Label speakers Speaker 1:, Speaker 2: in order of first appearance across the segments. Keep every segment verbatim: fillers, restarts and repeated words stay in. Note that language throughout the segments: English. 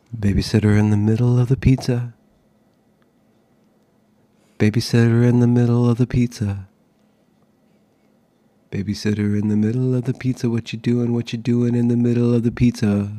Speaker 1: Babysitter in the middle of the pizza. Babysitter in the middle of the pizza. Babysitter in the middle of the pizza. What you doing? What you doing in the middle of the pizza?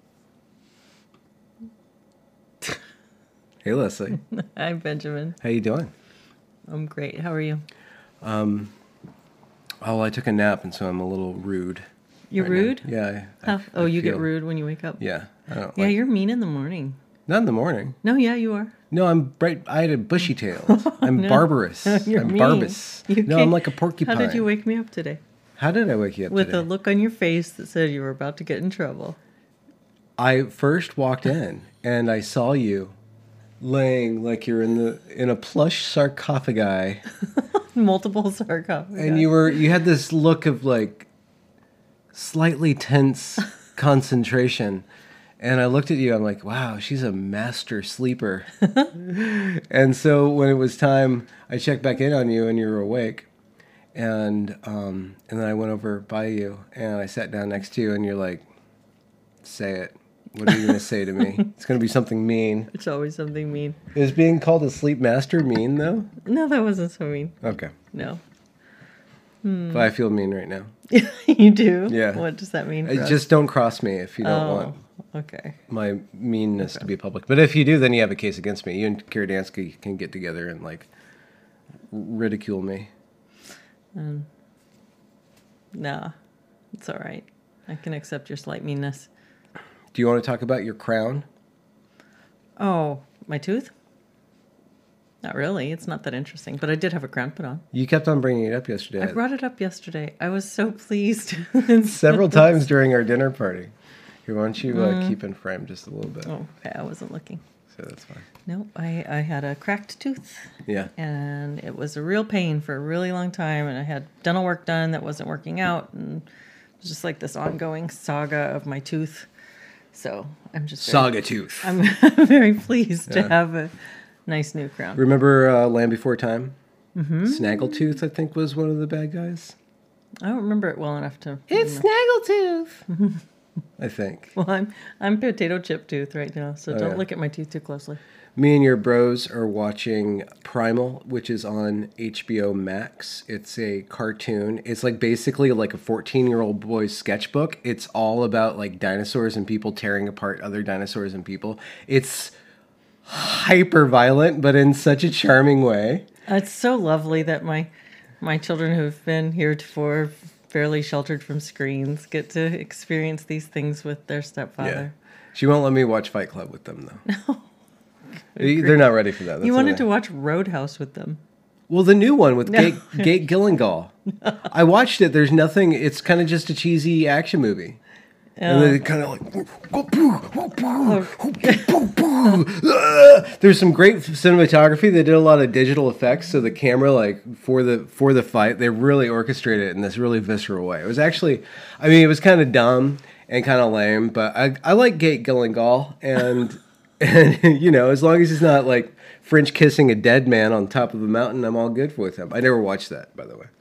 Speaker 1: Hey, Leslie.
Speaker 2: Hi, Benjamin.
Speaker 1: How you doing?
Speaker 2: I'm great. How are you?
Speaker 1: Um, oh, I took a nap, and so I'm a little rude.
Speaker 2: You're
Speaker 1: right
Speaker 2: rude?
Speaker 1: now. Yeah. I,
Speaker 2: How?
Speaker 1: I,
Speaker 2: oh,
Speaker 1: I
Speaker 2: you
Speaker 1: feel,
Speaker 2: get rude when you wake up?
Speaker 1: Yeah. I don't
Speaker 2: Yeah,
Speaker 1: like,
Speaker 2: you're mean in the morning.
Speaker 1: Not in the morning.
Speaker 2: No, yeah, you are.
Speaker 1: No, I'm bright. I had a bushy tail. I'm
Speaker 2: No.
Speaker 1: barbarous.
Speaker 2: You're
Speaker 1: I'm
Speaker 2: mean.
Speaker 1: barbous.
Speaker 2: You
Speaker 1: No,
Speaker 2: can't-
Speaker 1: I'm like a porcupine.
Speaker 2: How did you wake me up today?
Speaker 1: How did I wake you up
Speaker 2: With
Speaker 1: today?
Speaker 2: a look on your face that said you were about to get in trouble.
Speaker 1: I first walked in and I saw you laying like you're in the in a plush sarcophagi,
Speaker 2: Multiple sarcophagus.
Speaker 1: and you were you had this look of like slightly tense concentration. And I looked at you, I'm like, wow, she's a master sleeper. And so when it was time, I checked back in on you and you were awake. And um, and then I went over by you and I sat down next to you and you're like, say it. What are you going to say to me? It's going to be something mean.
Speaker 2: It's always something mean.
Speaker 1: Is being called a sleep master mean, though?
Speaker 2: No, that wasn't so mean.
Speaker 1: Okay.
Speaker 2: No.
Speaker 1: But I feel mean right now.
Speaker 2: You do?
Speaker 1: Yeah.
Speaker 2: What does that mean?
Speaker 1: Uh,
Speaker 2: for us?
Speaker 1: Just don't cross me if you don't
Speaker 2: Oh,
Speaker 1: want
Speaker 2: okay.
Speaker 1: my meanness to be public. But if you do, then you have a case against me. You and Kiridansky can get together and, like, ridicule me.
Speaker 2: Um, nah, it's all right. I can accept your slight meanness.
Speaker 1: Do you want to talk about your crown?
Speaker 2: Oh, my tooth? Not really. It's not that interesting. But I did have a crown put on.
Speaker 1: You kept on bringing it up yesterday.
Speaker 2: I brought it up yesterday. I was so pleased.
Speaker 1: Several times during our dinner party. Here, why don't you uh, keep in frame just a little bit?
Speaker 2: Oh, okay. I wasn't looking.
Speaker 1: So that's fine.
Speaker 2: No, I, I had a cracked tooth.
Speaker 1: Yeah.
Speaker 2: And it was a real pain for a really long time. And I had dental work done that wasn't working out. And it was just like this ongoing saga of my tooth. So I'm just very,
Speaker 1: Saga tooth.
Speaker 2: I'm very pleased to
Speaker 1: Yeah.
Speaker 2: have a nice new crown.
Speaker 1: Remember uh, Land Before Time? Mm-hmm. Snaggletooth, I think, was one of the bad guys.
Speaker 2: I don't remember it well enough to.
Speaker 1: It's
Speaker 2: remember.
Speaker 1: Snaggletooth. I think.
Speaker 2: Well, I'm I'm potato chip tooth right now, so
Speaker 1: Oh,
Speaker 2: don't
Speaker 1: yeah.
Speaker 2: look at my teeth too closely.
Speaker 1: Me and your bros are watching Primal, which is on H B O Max. It's a cartoon. It's like basically like a fourteen-year-old boy's sketchbook. It's all about like dinosaurs and people tearing apart other dinosaurs and people. It's hyper violent, but in such a charming way.
Speaker 2: It's so lovely that my my children who've been heretofore fairly sheltered from screens get to experience these things with their stepfather.
Speaker 1: She won't let me watch Fight Club with them, though. No. They're not ready for that. That's
Speaker 2: You wanted
Speaker 1: all
Speaker 2: to
Speaker 1: right.
Speaker 2: watch Roadhouse with them.
Speaker 1: Well, the new one with
Speaker 2: No.
Speaker 1: Gate, Gate Gyllenhaal. I watched it. There's nothing. It's kind of just a cheesy action movie. And then it kind of like there's some great cinematography. They did a lot of digital effects, so the camera, like for the for the fight, they really orchestrated it in this really visceral way. It was actually, I mean, it was kind of dumb and kind of lame, but I I like Gate Gyllenhaal, and and you know, as long as he's not like French kissing a dead man on top of a mountain, I'm all good with him. I never watched that, by the way.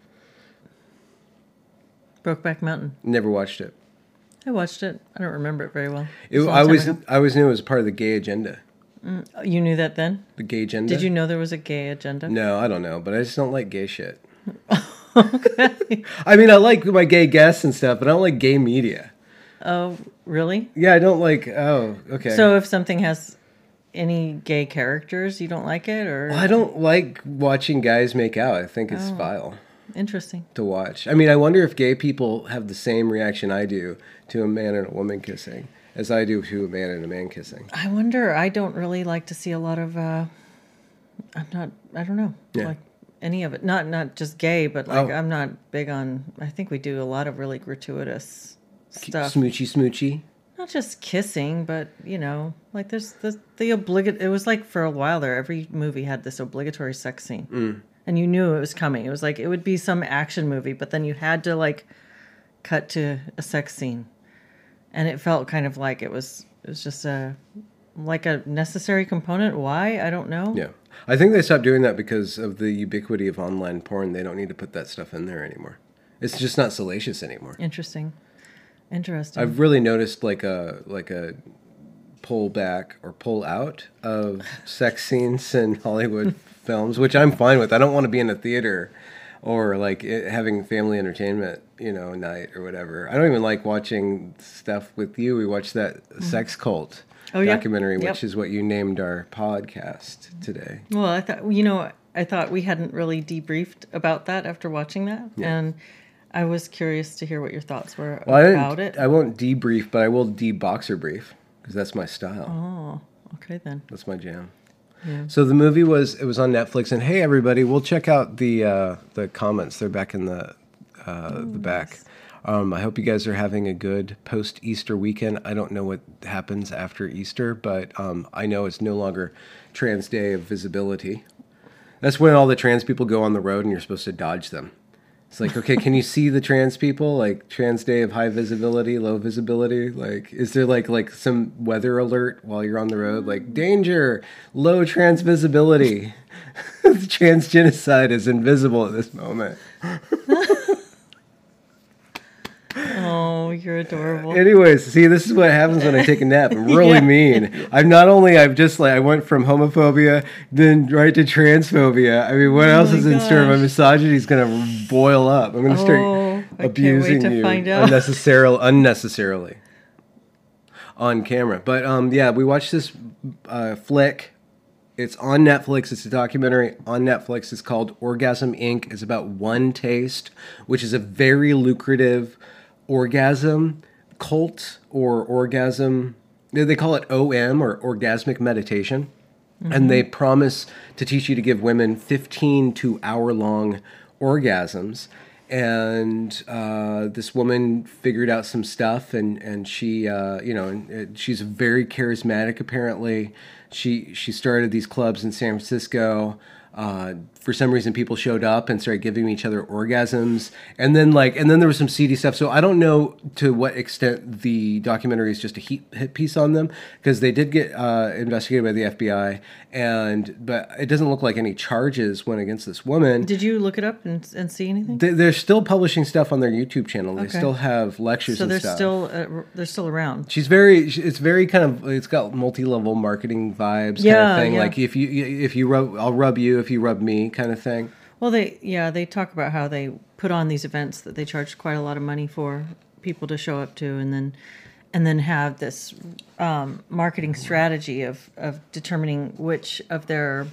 Speaker 2: Brokeback Mountain.
Speaker 1: Never watched it.
Speaker 2: I watched it. I don't remember it very well.
Speaker 1: It,
Speaker 2: was a long
Speaker 1: I
Speaker 2: time
Speaker 1: was
Speaker 2: ago.
Speaker 1: I always knew it was part of the gay agenda.
Speaker 2: You knew that then?
Speaker 1: The gay agenda.
Speaker 2: Did you know there was a gay agenda?
Speaker 1: No, I don't know, but I just don't like gay shit. I mean, I like my gay guests and stuff, but I don't like gay media.
Speaker 2: Oh, really?
Speaker 1: Yeah, I don't like. Oh, okay.
Speaker 2: So if something has any gay characters, you don't like it, or
Speaker 1: Well, I don't like watching guys make out. I think it's
Speaker 2: Oh.
Speaker 1: vile
Speaker 2: interesting?
Speaker 1: to watch. I mean, I wonder if gay people have the same reaction I do to a man and a woman kissing as I do to a man and a man kissing.
Speaker 2: I wonder. I don't really like to see a lot of. Uh, I'm not. I don't know.
Speaker 1: Yeah.
Speaker 2: Like any of it. Not not just gay, but like
Speaker 1: Oh.
Speaker 2: I'm not big on. I think we do a lot of really gratuitous stuff.
Speaker 1: Smoochy, smoochy.
Speaker 2: Not just kissing, but you know, like there's the the obligate. It was like for a while there, every movie had this obligatory sex scene,
Speaker 1: Mm.
Speaker 2: and you knew it was coming. It was like it would be some action movie, but then you had to like cut to a sex scene, and it felt kind of like it was it was just a like a necessary component. Why? I don't know.
Speaker 1: Yeah. I think they stopped doing that because of the ubiquity of online porn. They don't need to put that stuff in there anymore. It's just not salacious anymore.
Speaker 2: Interesting. Interesting.
Speaker 1: I've really noticed like a like a pull back or pull out of sex scenes in Hollywood films, which I'm fine with. I don't want to be in a theater or like it, having family entertainment, you know, night or whatever. I don't even like watching stuff with you. We watched that mm-hmm. Sex Cult oh, yeah? documentary, yep. which is what you named our podcast today.
Speaker 2: Well, I thought, you know, I thought we hadn't really debriefed about that after watching that. Yeah. And I was curious to hear what your thoughts were well, about
Speaker 1: I
Speaker 2: it.
Speaker 1: I won't debrief, but I will de-boxer brief because that's my style.
Speaker 2: Oh, okay then.
Speaker 1: That's my jam.
Speaker 2: Yeah.
Speaker 1: So the movie was it was on Netflix, and hey everybody, we'll check out the uh, the comments. They're back in the uh, oh, the back. Nice. Um, I hope you guys are having a good post Easter weekend. I don't know what happens after Easter, but um, I know it's no longer Trans Day of Visibility. That's when all the trans people go on the road, and you're supposed to dodge them. It's like, okay, can you see the trans people? Like Trans Day of high visibility, low visibility. Like, is there like like some weather alert while you're on the road? Like danger, low trans visibility. Trans genocide is invisible at this moment.
Speaker 2: Oh, you're adorable.
Speaker 1: Anyways, see, this is what happens when I take a nap. I'm really yeah. mean. I'm not only I've just like I went from homophobia then right to transphobia. I mean, what oh else is in store? My misogyny is gonna boil up. I'm gonna start
Speaker 2: oh,
Speaker 1: abusing you unnecessarily, unnecessarily on camera. But um, yeah, we watched this uh, flick. It's on Netflix. It's a documentary on Netflix. It's called Orgasm Incorporated. It's about one taste, which is a very lucrative orgasm cult or orgasm. They call it O M or orgasmic meditation. Mm-hmm. And they promise to teach you to give women fifteen to hour long orgasms. And uh, this woman figured out some stuff, and and she, uh, you know, and she's very charismatic. Apparently, she she started these clubs in San Francisco. Uh, for some reason, people showed up and started giving each other orgasms, and then like, and then there was some seedy stuff. So I don't know to what extent the documentary is just a heat, hit piece on them, because they did get uh, investigated by the F B I, and but it doesn't look like any charges went against this woman.
Speaker 2: Did you look it up and, and see anything?
Speaker 1: They, they're still publishing stuff on their YouTube channel. They okay. still have lectures.
Speaker 2: So
Speaker 1: and
Speaker 2: they're
Speaker 1: stuff.
Speaker 2: still uh, they're still around.
Speaker 1: She's very. It's very kind of. It's got multi-level marketing vibes.
Speaker 2: Yeah,
Speaker 1: kind of thing.
Speaker 2: Yeah.
Speaker 1: Like if you if you rub, I'll rub you. If you rub me, kind of thing.
Speaker 2: Well, they yeah they talk about how they put on these events that they charge quite a lot of money for people to show up to, and then and then have this um, marketing strategy of of determining which of their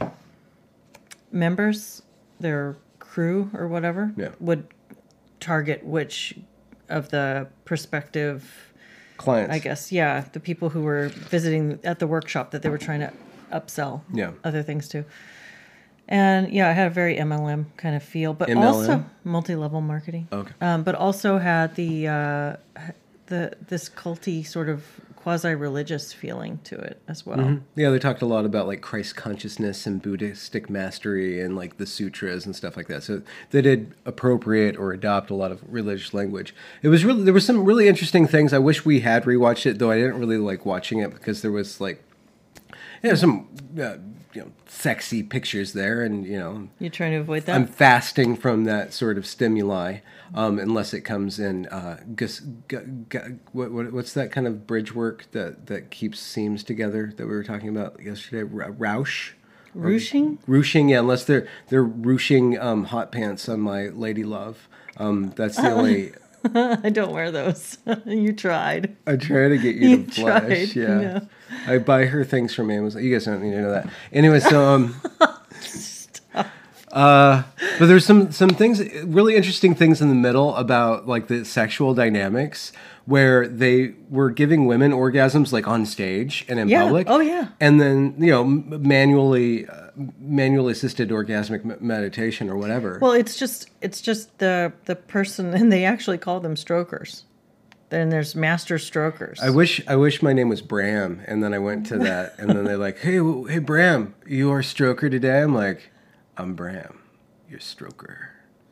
Speaker 2: members, their crew or whatever,
Speaker 1: yeah.
Speaker 2: would target which of the prospective
Speaker 1: clients.
Speaker 2: I guess yeah, the people who were visiting at the workshop that they were trying to upsell
Speaker 1: yeah.
Speaker 2: other things to. And yeah, it had a very M L M kind of feel, but
Speaker 1: M L M?
Speaker 2: also multi-level marketing.
Speaker 1: Okay.
Speaker 2: Um, but also had the uh, the this culty sort of quasi-religious feeling to it as well.
Speaker 1: Mm-hmm. Yeah, they talked a lot about like Christ consciousness and Buddhistic mastery and like the sutras and stuff like that. So they did appropriate or adopt a lot of religious language. It was really there were some really interesting things. I wish we had rewatched it, though I didn't really like watching it because there was like yeah some. Uh, you know, sexy pictures there, and you know,
Speaker 2: you're trying to avoid that.
Speaker 1: I'm fasting from that sort of stimuli, um, unless it comes in. Uh, gus, gu, gu, what, what, what's that kind of bridge work that, that keeps seams together that we were talking about yesterday? Roush,
Speaker 2: ruching,
Speaker 1: ruching. Yeah, unless they're they're ruching um, hot pants on my lady love. Um, that's the only.
Speaker 2: I don't wear those. You tried.
Speaker 1: I try to get you,
Speaker 2: you
Speaker 1: to blush.
Speaker 2: Tried.
Speaker 1: Yeah.
Speaker 2: yeah.
Speaker 1: I buy her things from Amazon. You guys don't need to know that. Anyway, so um uh but there's some some things really interesting things in the middle about like the sexual dynamics where they were giving women orgasms like on stage and in
Speaker 2: yeah.
Speaker 1: public.
Speaker 2: Oh yeah.
Speaker 1: And then, you know, manually uh, manually assisted orgasmic m- meditation or whatever.
Speaker 2: Well, it's just it's just the the person, and they actually call them strokers. Then there's master strokers.
Speaker 1: I wish I wish my name was Bram, and then I went to that, and then they're like, "Hey, w- hey, Bram, you are stroker today." I'm like, "I'm Bram, you're stroker."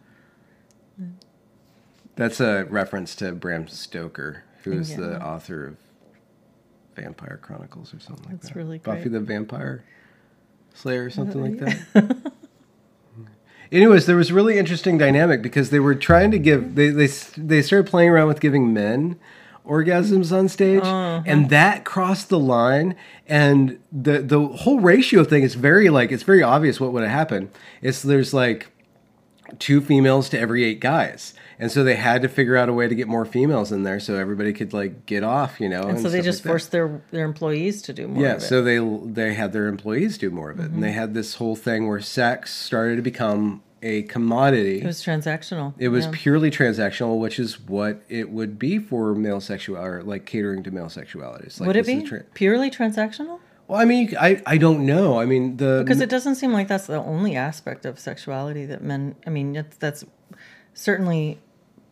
Speaker 1: That's a reference to Bram Stoker, who is yeah. the author of Vampire Chronicles or something like
Speaker 2: That's
Speaker 1: that.
Speaker 2: That's really great.
Speaker 1: Buffy the Vampire Slayer or something like that. Anyways, there was a really interesting dynamic because they were trying to give they they they started playing around with giving men orgasms on stage, uh-huh. and that crossed the line. And the the whole ratio thing is very like it's very obvious what would have happened. It's there's like two females to every eight guys. And so they had to figure out a way to get more females in there so everybody could like get off, you know.
Speaker 2: And, and so they just like forced their, their employees to do more
Speaker 1: yeah,
Speaker 2: of it.
Speaker 1: so they they had their employees do more of it. Mm-hmm. And they had this whole thing where sex started to become a commodity.
Speaker 2: It was transactional.
Speaker 1: It was
Speaker 2: yeah.
Speaker 1: purely transactional, which is what it would be for male sexuality, or like catering to male sexuality. Like,
Speaker 2: would it be tra- purely transactional?
Speaker 1: Well, I mean, I, I don't know. I mean, the...
Speaker 2: Because it doesn't seem like that's the only aspect of sexuality that men... I mean, that's, that's certainly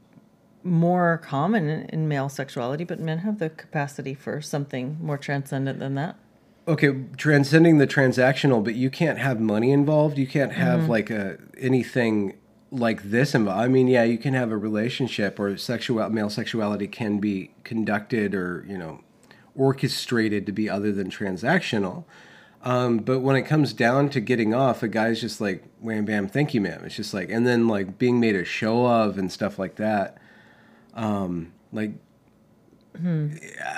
Speaker 2: more common in, in male sexuality, but men have the capacity for something more transcendent than that.
Speaker 1: Okay, transcending the transactional, but you can't have money involved. You can't have mm-hmm. like a anything like this involved. I mean, yeah, you can have a relationship, or sexual male sexuality can be conducted or, you know, orchestrated to be other than transactional. Um, but when it comes down to getting off, a guy's just like, wham, bam, thank you, ma'am. It's just like, and then like being made a show of and stuff like that. Um, like, hmm.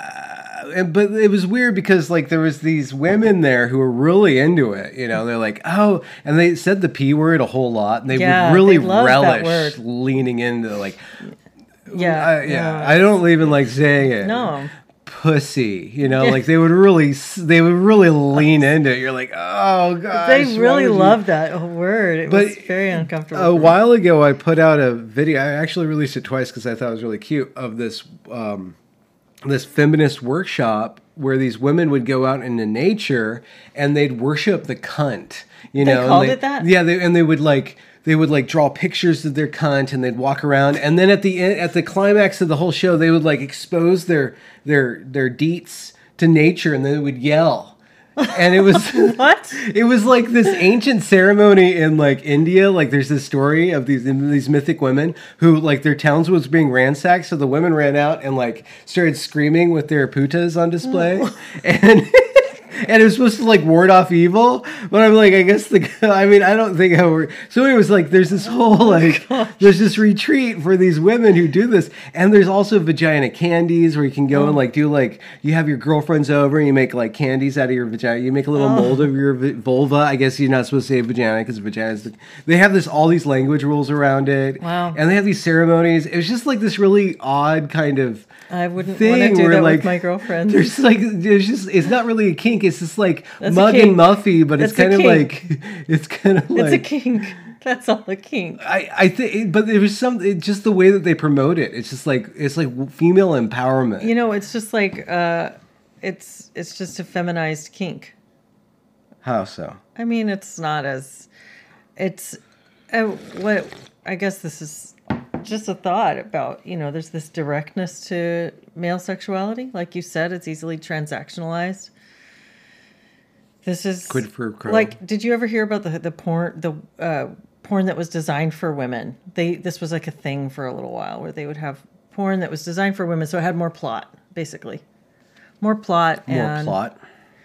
Speaker 1: uh, but it was weird because like there was these women there who were really into it, you know, they're like, oh, and they said the P word a whole lot, and they
Speaker 2: yeah,
Speaker 1: would really
Speaker 2: they
Speaker 1: relish leaning into like,
Speaker 2: yeah,
Speaker 1: I, yeah, no, I don't even like saying it.
Speaker 2: No.
Speaker 1: Pussy, you know, like they would really, they would really lean into it. You're like, oh gosh,
Speaker 2: they really love that word. It but was very uncomfortable.
Speaker 1: A while ago, I put out a video. I actually released it twice because I thought it was really cute. Of this, um, this feminist workshop where these women would go out into nature and they'd worship the cunt. You
Speaker 2: they
Speaker 1: know,
Speaker 2: called
Speaker 1: they,
Speaker 2: it that.
Speaker 1: Yeah, they, and they would like. They would like draw pictures of their cunt and they'd walk around, and then at the end, at the climax of the whole show, they would like expose their their their deets to nature, and they would yell. And it was
Speaker 2: what?
Speaker 1: It was like this ancient ceremony in like India. Like there's this story of these these mythic women who like their towns was being ransacked, so the women ran out and like started screaming with their putas on display, and. And it was supposed to like ward off evil, but I'm like, I guess the, I mean, I don't think how we're, so it was like, there's this whole like, there's this retreat for these women who do this. And there's also vagina candies where you can go oh. and like do like, you have your girlfriends over and you make like candies out of your vagina. You make a little oh. mold of your vulva. I guess you're not supposed to say vagina because vagina is, the, they have this, all these language rules around it.
Speaker 2: Wow.
Speaker 1: And they have these ceremonies. It was just like this really odd kind of,
Speaker 2: I wouldn't want to do
Speaker 1: where,
Speaker 2: that
Speaker 1: like,
Speaker 2: with my girlfriend.
Speaker 1: There's like, there's just, it's not really a kink. It's just like That's mug and muffy, but That's it's kind of like, it's kind of like.
Speaker 2: It's a kink. That's all a kink.
Speaker 1: I, I think, but there was some, it, just the way that they promote it. It's just like, it's like female empowerment.
Speaker 2: You know, it's just like, uh, it's, it's just a feminized kink.
Speaker 1: How so?
Speaker 2: I mean, it's not as, it's, uh, what, I guess this is just a thought about, you know, there's this directness to male sexuality. Like you said, it's easily transactionalized. This is
Speaker 1: quid pro quo.
Speaker 2: Like, did you ever hear about the the porn the uh, porn that was designed for women? They this was like a thing for a little while where they would have porn that was designed for women, so it had more plot, basically, more plot,
Speaker 1: more
Speaker 2: and
Speaker 1: plot,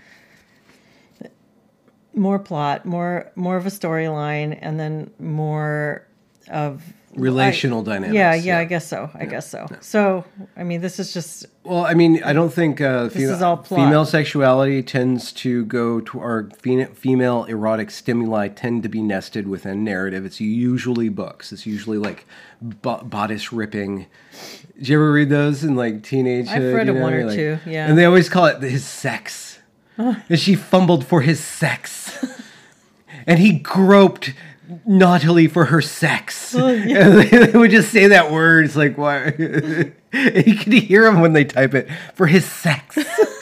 Speaker 2: more plot, more more of a storyline, and then more of
Speaker 1: relational
Speaker 2: I,
Speaker 1: dynamics.
Speaker 2: Yeah, yeah, yeah, I guess so. I yeah. guess so. Yeah. So, I mean, this is just...
Speaker 1: Well, I mean, I don't think uh,
Speaker 2: this
Speaker 1: female,
Speaker 2: is all plot.
Speaker 1: Female sexuality tends to go to our female erotic stimuli tend to be nested within narrative. It's usually books. It's usually like bo- bodice ripping. Did you ever read those in like teenage?
Speaker 2: I've read
Speaker 1: you know,
Speaker 2: one or
Speaker 1: like,
Speaker 2: two, yeah.
Speaker 1: And they always call it his sex. And she fumbled for his sex. And he groped naughtily for her sex. Oh, yeah. And they, they would just say that word. It's like, why? You can hear them when they type it. For his sex.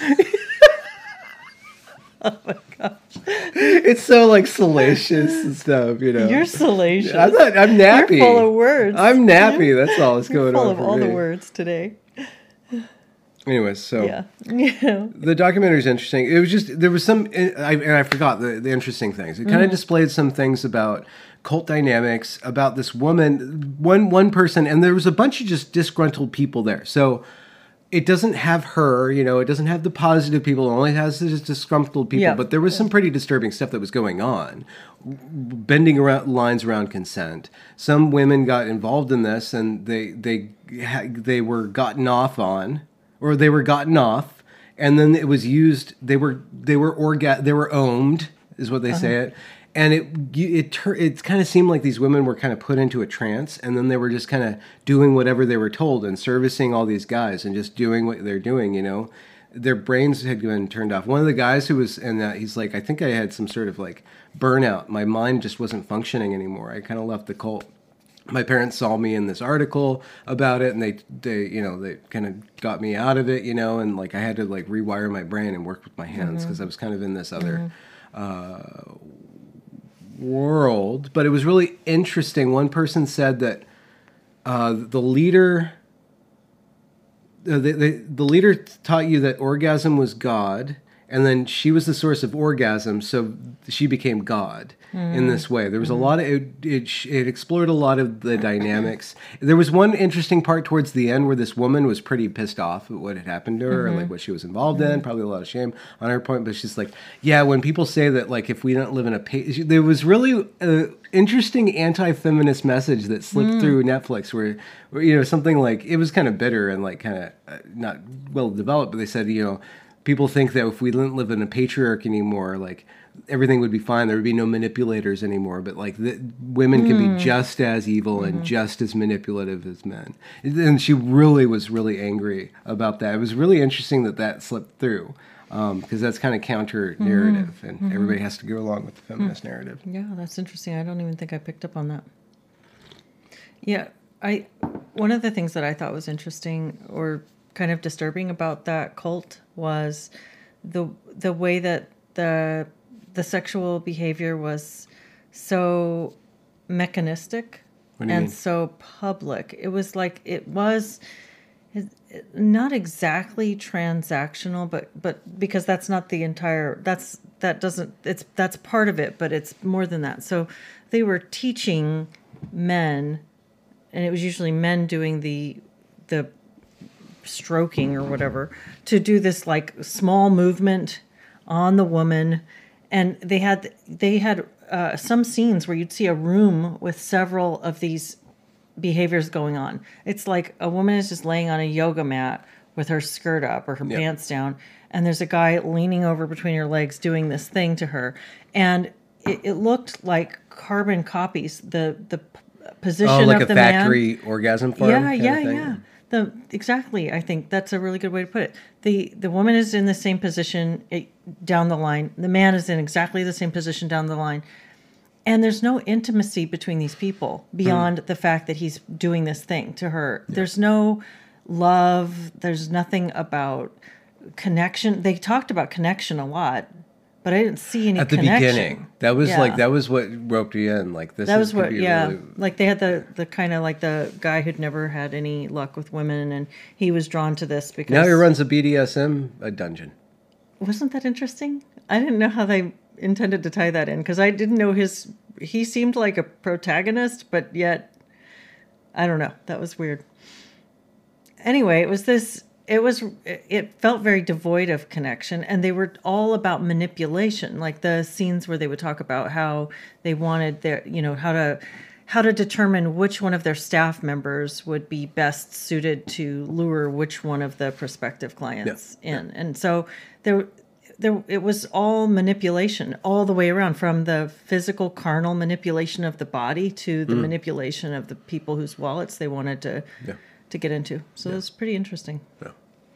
Speaker 2: Oh my gosh.
Speaker 1: It's so like salacious and stuff, you know.
Speaker 2: You're salacious.
Speaker 1: I'm not, I'm nappy.
Speaker 2: You're full of words.
Speaker 1: I'm nappy. That's all that's going
Speaker 2: You're full
Speaker 1: on.
Speaker 2: Full
Speaker 1: of
Speaker 2: all
Speaker 1: me.
Speaker 2: the words today.
Speaker 1: Anyways, so
Speaker 2: yeah. yeah.
Speaker 1: The documentary is interesting. It was just, there was some, I, and I forgot the, the interesting things. It kind of mm-hmm. displayed some things about cult dynamics, about this woman, one one person, and there was a bunch of just disgruntled people there. So it doesn't have her, you know, it doesn't have the positive people, it only has the disgruntled people,
Speaker 2: yeah.
Speaker 1: but there was some pretty disturbing stuff that was going on, bending around lines around consent. Some women got involved in this, and they they they were gotten off on. or they were gotten off, and then it was used. They were they were orga- they were owned, is what they uh-huh. say it. And it it it, it kind of seemed like these women were kind of put into a trance, and then they were just kind of doing whatever they were told and servicing all these guys and just doing what they're doing, you know. Their brains had been turned off. One of the guys who was in that, he's like, I think I had some sort of like burnout. My mind just wasn't functioning anymore. I kind of left the cult. My parents saw me in this article about it, and they, they you know, they kind of got me out of it, you know, and like I had to like rewire my brain and work with my hands because mm-hmm. I was kind of in this other... Mm-hmm. Uh, world, but it was really interesting. One person said that uh, the leader, uh, the, the the leader taught you that orgasm was God, and then she was the source of orgasm, so she became God mm. in this way. There was mm. a lot of it, it. It explored a lot of the dynamics. There was one interesting part towards the end where this woman was pretty pissed off at what had happened to her, mm-hmm. and like what she was involved mm-hmm. in. Probably a lot of shame on her point, but she's like, "Yeah, when people say that, like, if we don't live in a pa-, there was really an interesting anti-feminist message that slipped mm. through Netflix, where, where you know something like it was kind of bitter and like kind of uh, not well developed, but they said, you know. People think that if we didn't live in a patriarchy anymore, like everything would be fine. There would be no manipulators anymore. But like the, women mm. can be just as evil mm-hmm. and just as manipulative as men. And she really was really angry about that. It was really interesting that that slipped through because um, that's kind of counter narrative, mm-hmm. and mm-hmm. everybody has to go along with the feminist mm. narrative.
Speaker 2: Yeah, that's interesting. I don't even think I picked up on that. Yeah, I. One of the things that I thought was interesting or kind of disturbing about that cult was the the way that the the sexual behavior was so mechanistic and mean? so public. It was like it was not exactly transactional, but but because that's not the entire that's that doesn't it's that's part of it, but it's more than that. So they were teaching men, and it was usually men doing the the stroking or whatever, to do this like small movement on the woman. And they had they had uh, some scenes where you'd see a room with several of these behaviors going on. It's like a woman is just laying on a yoga mat with her skirt up or her yep. pants down, and there's a guy leaning over between her legs doing this thing to her, and it, it looked like carbon copies. The the position
Speaker 1: oh, like
Speaker 2: of
Speaker 1: a
Speaker 2: the
Speaker 1: factory
Speaker 2: man,
Speaker 1: orgasm farm.
Speaker 2: Yeah,
Speaker 1: kind
Speaker 2: yeah,
Speaker 1: of thing?
Speaker 2: yeah. The, exactly. I think that's a really good way to put it. The the woman is in the same position it, down the line. The man is in exactly the same position down the line. And there's no intimacy between these people beyond mm. the fact that he's doing this thing to her. Yeah. There's no love. There's nothing about connection. They talked about connection a lot, but I didn't see any
Speaker 1: at the
Speaker 2: connection.
Speaker 1: beginning. That was yeah. like that was what roped you in. Like this.
Speaker 2: That was
Speaker 1: is,
Speaker 2: what. Yeah,
Speaker 1: really...
Speaker 2: like they had the the kind of like the guy who'd never had any luck with women, and he was drawn to this because
Speaker 1: now he runs a B D S M a dungeon.
Speaker 2: Wasn't that interesting? I didn't know how they intended to tie that in because I didn't know his. He seemed like a protagonist, but yet I don't know. That was weird. Anyway, it was this. It was, it felt very devoid of connection, and they were all about manipulation, like the scenes where they would talk about how they wanted their, you know, how to, how to determine which one of their staff members would be best suited to lure which one of the prospective clients yeah. in. Yeah. And so there, there, it was all manipulation all the way around, from the physical carnal manipulation of the body to the mm. manipulation of the people whose wallets they wanted to yeah. to get into. So yeah. it was pretty interesting.
Speaker 1: Yeah.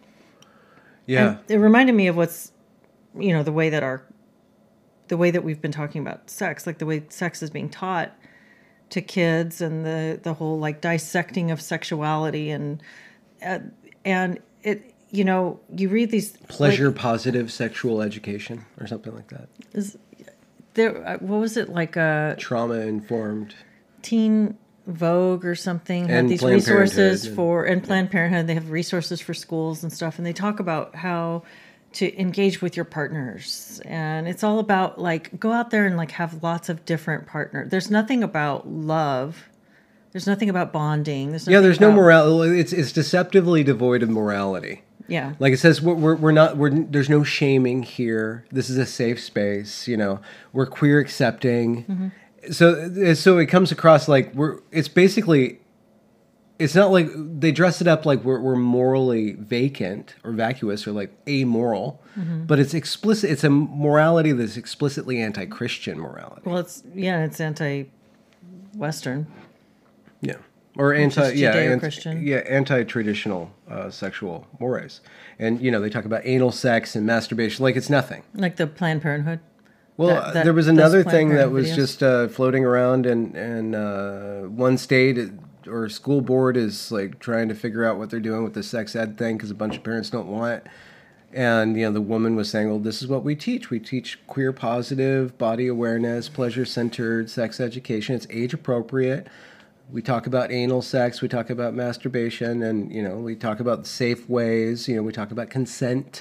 Speaker 1: Yeah.
Speaker 2: And it reminded me of what's, you know, the way that our, the way that we've been talking about sex, like the way sex is being taught to kids, and the, the whole like dissecting of sexuality, and, uh, and it, you know, you read these
Speaker 1: pleasure
Speaker 2: like,
Speaker 1: positive sexual education or something like that.
Speaker 2: Is there, uh, what was it like a
Speaker 1: trauma informed
Speaker 2: teen Vogue or something had
Speaker 1: and
Speaker 2: these
Speaker 1: Planned
Speaker 2: resources
Speaker 1: and,
Speaker 2: for and Planned Parenthood. They have resources for schools and stuff, and they talk about how to engage with your partners, and it's all about like go out there and like have lots of different partners. There's nothing about love. There's nothing about bonding. There's
Speaker 1: yeah. There's
Speaker 2: about,
Speaker 1: no morality. It's it's deceptively devoid of morality.
Speaker 2: Yeah.
Speaker 1: Like it says, we're we're, we're not. We're there's no shaming here. This is a safe space. You know, we're queer accepting. Mm-hmm. So, so it comes across like we're. It's basically it's not like they dress it up like we're, we're morally vacant or vacuous or like amoral, mm-hmm. but it's explicit. It's a morality that's explicitly anti-Christian morality.
Speaker 2: Well, it's yeah, it's anti-Western.
Speaker 1: Yeah, or anti yeah,
Speaker 2: Judeo-Christian.
Speaker 1: Anti, yeah, anti-traditional uh, sexual mores, and you know they talk about anal sex and masturbation like it's nothing.
Speaker 2: Like the Planned Parenthood.
Speaker 1: Well,
Speaker 2: that, that,
Speaker 1: there was another thing that was
Speaker 2: videos.
Speaker 1: just uh, floating around, and and uh, one state or school board is like trying to figure out what they're doing with the sex ed thing because a bunch of parents don't want it. And you know, the woman was saying, "Well, this is what we teach. We teach queer positive, body awareness, pleasure centered sex education. It's age appropriate. We talk about anal sex. We talk about masturbation, and you know, we talk about safe ways. You know, we talk about consent."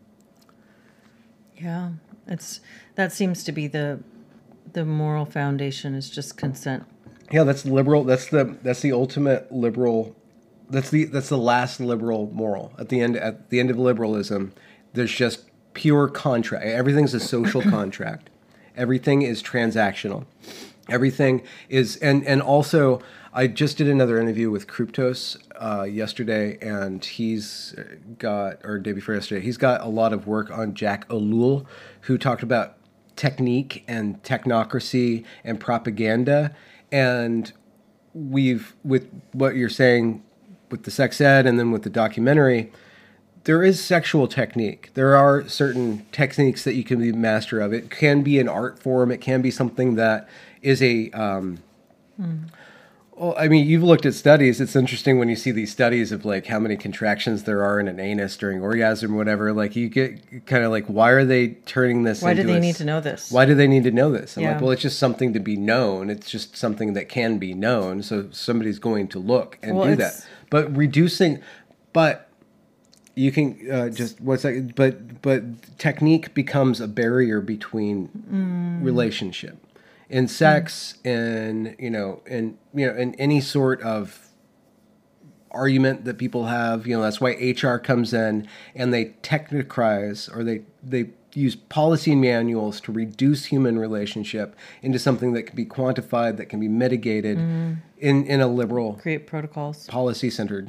Speaker 2: Yeah, it's that seems to be the the moral foundation is just consent.
Speaker 1: Yeah, that's liberal. That's the that's the ultimate liberal. That's the that's the last liberal moral. At the end at the end of liberalism, there's just pure contract. Everything's a social contract. Everything is transactional. Everything is and and also I just did another interview with Kryptos uh, yesterday, and he's got or day before yesterday, he's got a lot of work on Jack Ellul, who talked about technique and technocracy and propaganda. And we've, with what you're saying with the sex ed and then with the documentary, there is sexual technique. There are certain techniques that you can be master of. It can be an art form. It can be something that is a, um, mm. well, I mean, you've looked at studies. It's interesting when you see these studies of like how many contractions there are in an anus during orgasm or whatever. Like you get kind of like, why are they turning this
Speaker 2: Why
Speaker 1: into
Speaker 2: do they
Speaker 1: a,
Speaker 2: need to know this?
Speaker 1: Why do they need to know this? I'm
Speaker 2: yeah.
Speaker 1: like, well, it's just something to be known. It's just something that can be known. So somebody's going to look and
Speaker 2: well,
Speaker 1: do that. But reducing, but you can uh, just, what's that? But, but technique becomes a barrier between mm. relationship. In sex, in you know, in you know, in any sort of argument that people have, you know, that's why H R comes in and they technocratize or they they use policy manuals to reduce human relationship into something that can be quantified, that can be mitigated mm. in in a liberal,
Speaker 2: create protocols,
Speaker 1: policy centered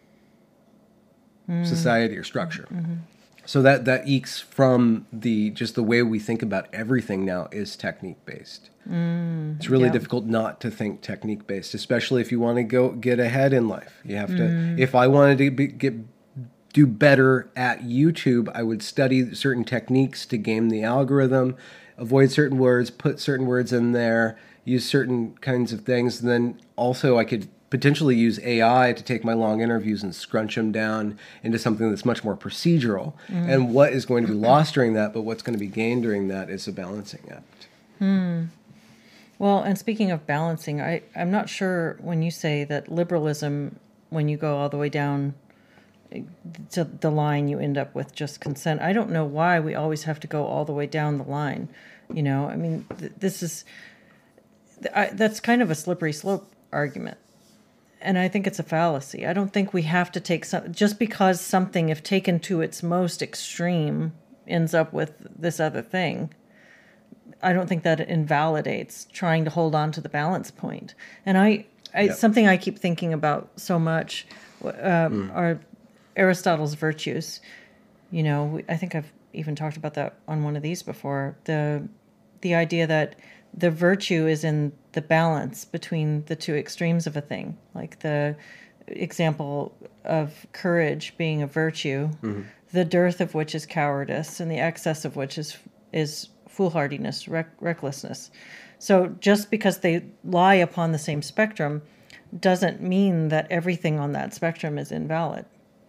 Speaker 1: mm. society or structure.
Speaker 2: Mm-hmm.
Speaker 1: So that, that ekes from the just the way we think about everything now is technique based. Mm, it's really yeah. difficult not to think technique based, especially if you want to go get ahead in life. You have mm. to. If I wanted to be, get do better at YouTube, I would study certain techniques to game the algorithm, avoid certain words, put certain words in there, use certain kinds of things, and then also I could potentially use A I to take my long interviews and scrunch them down into something that's much more procedural. Mm. And what is going to be lost during that, but what's going to be gained during that is a balancing act.
Speaker 2: Hmm. Well, and speaking of balancing, I, I'm not sure when you say that liberalism, when you go all the way down to the line, you end up with just consent. I don't know why we always have to go all the way down the line. You know, I mean, th- this is, I, that's kind of a slippery slope argument. And I think it's a fallacy. I don't think we have to take some, just because something, if taken to its most extreme, ends up with this other thing. I don't think that it invalidates trying to hold on to the balance point. And I, I yep. something I keep thinking about so much uh, mm. are Aristotle's virtues. You know, I think I've even talked about that on one of these before. The, the idea that the virtue is in the balance between the two extremes of a thing, like the example of courage being a virtue, mm-hmm. the dearth of which is cowardice, and the excess of which is is foolhardiness, rec- recklessness. So just because they lie upon the same spectrum doesn't mean that everything on that spectrum is invalid.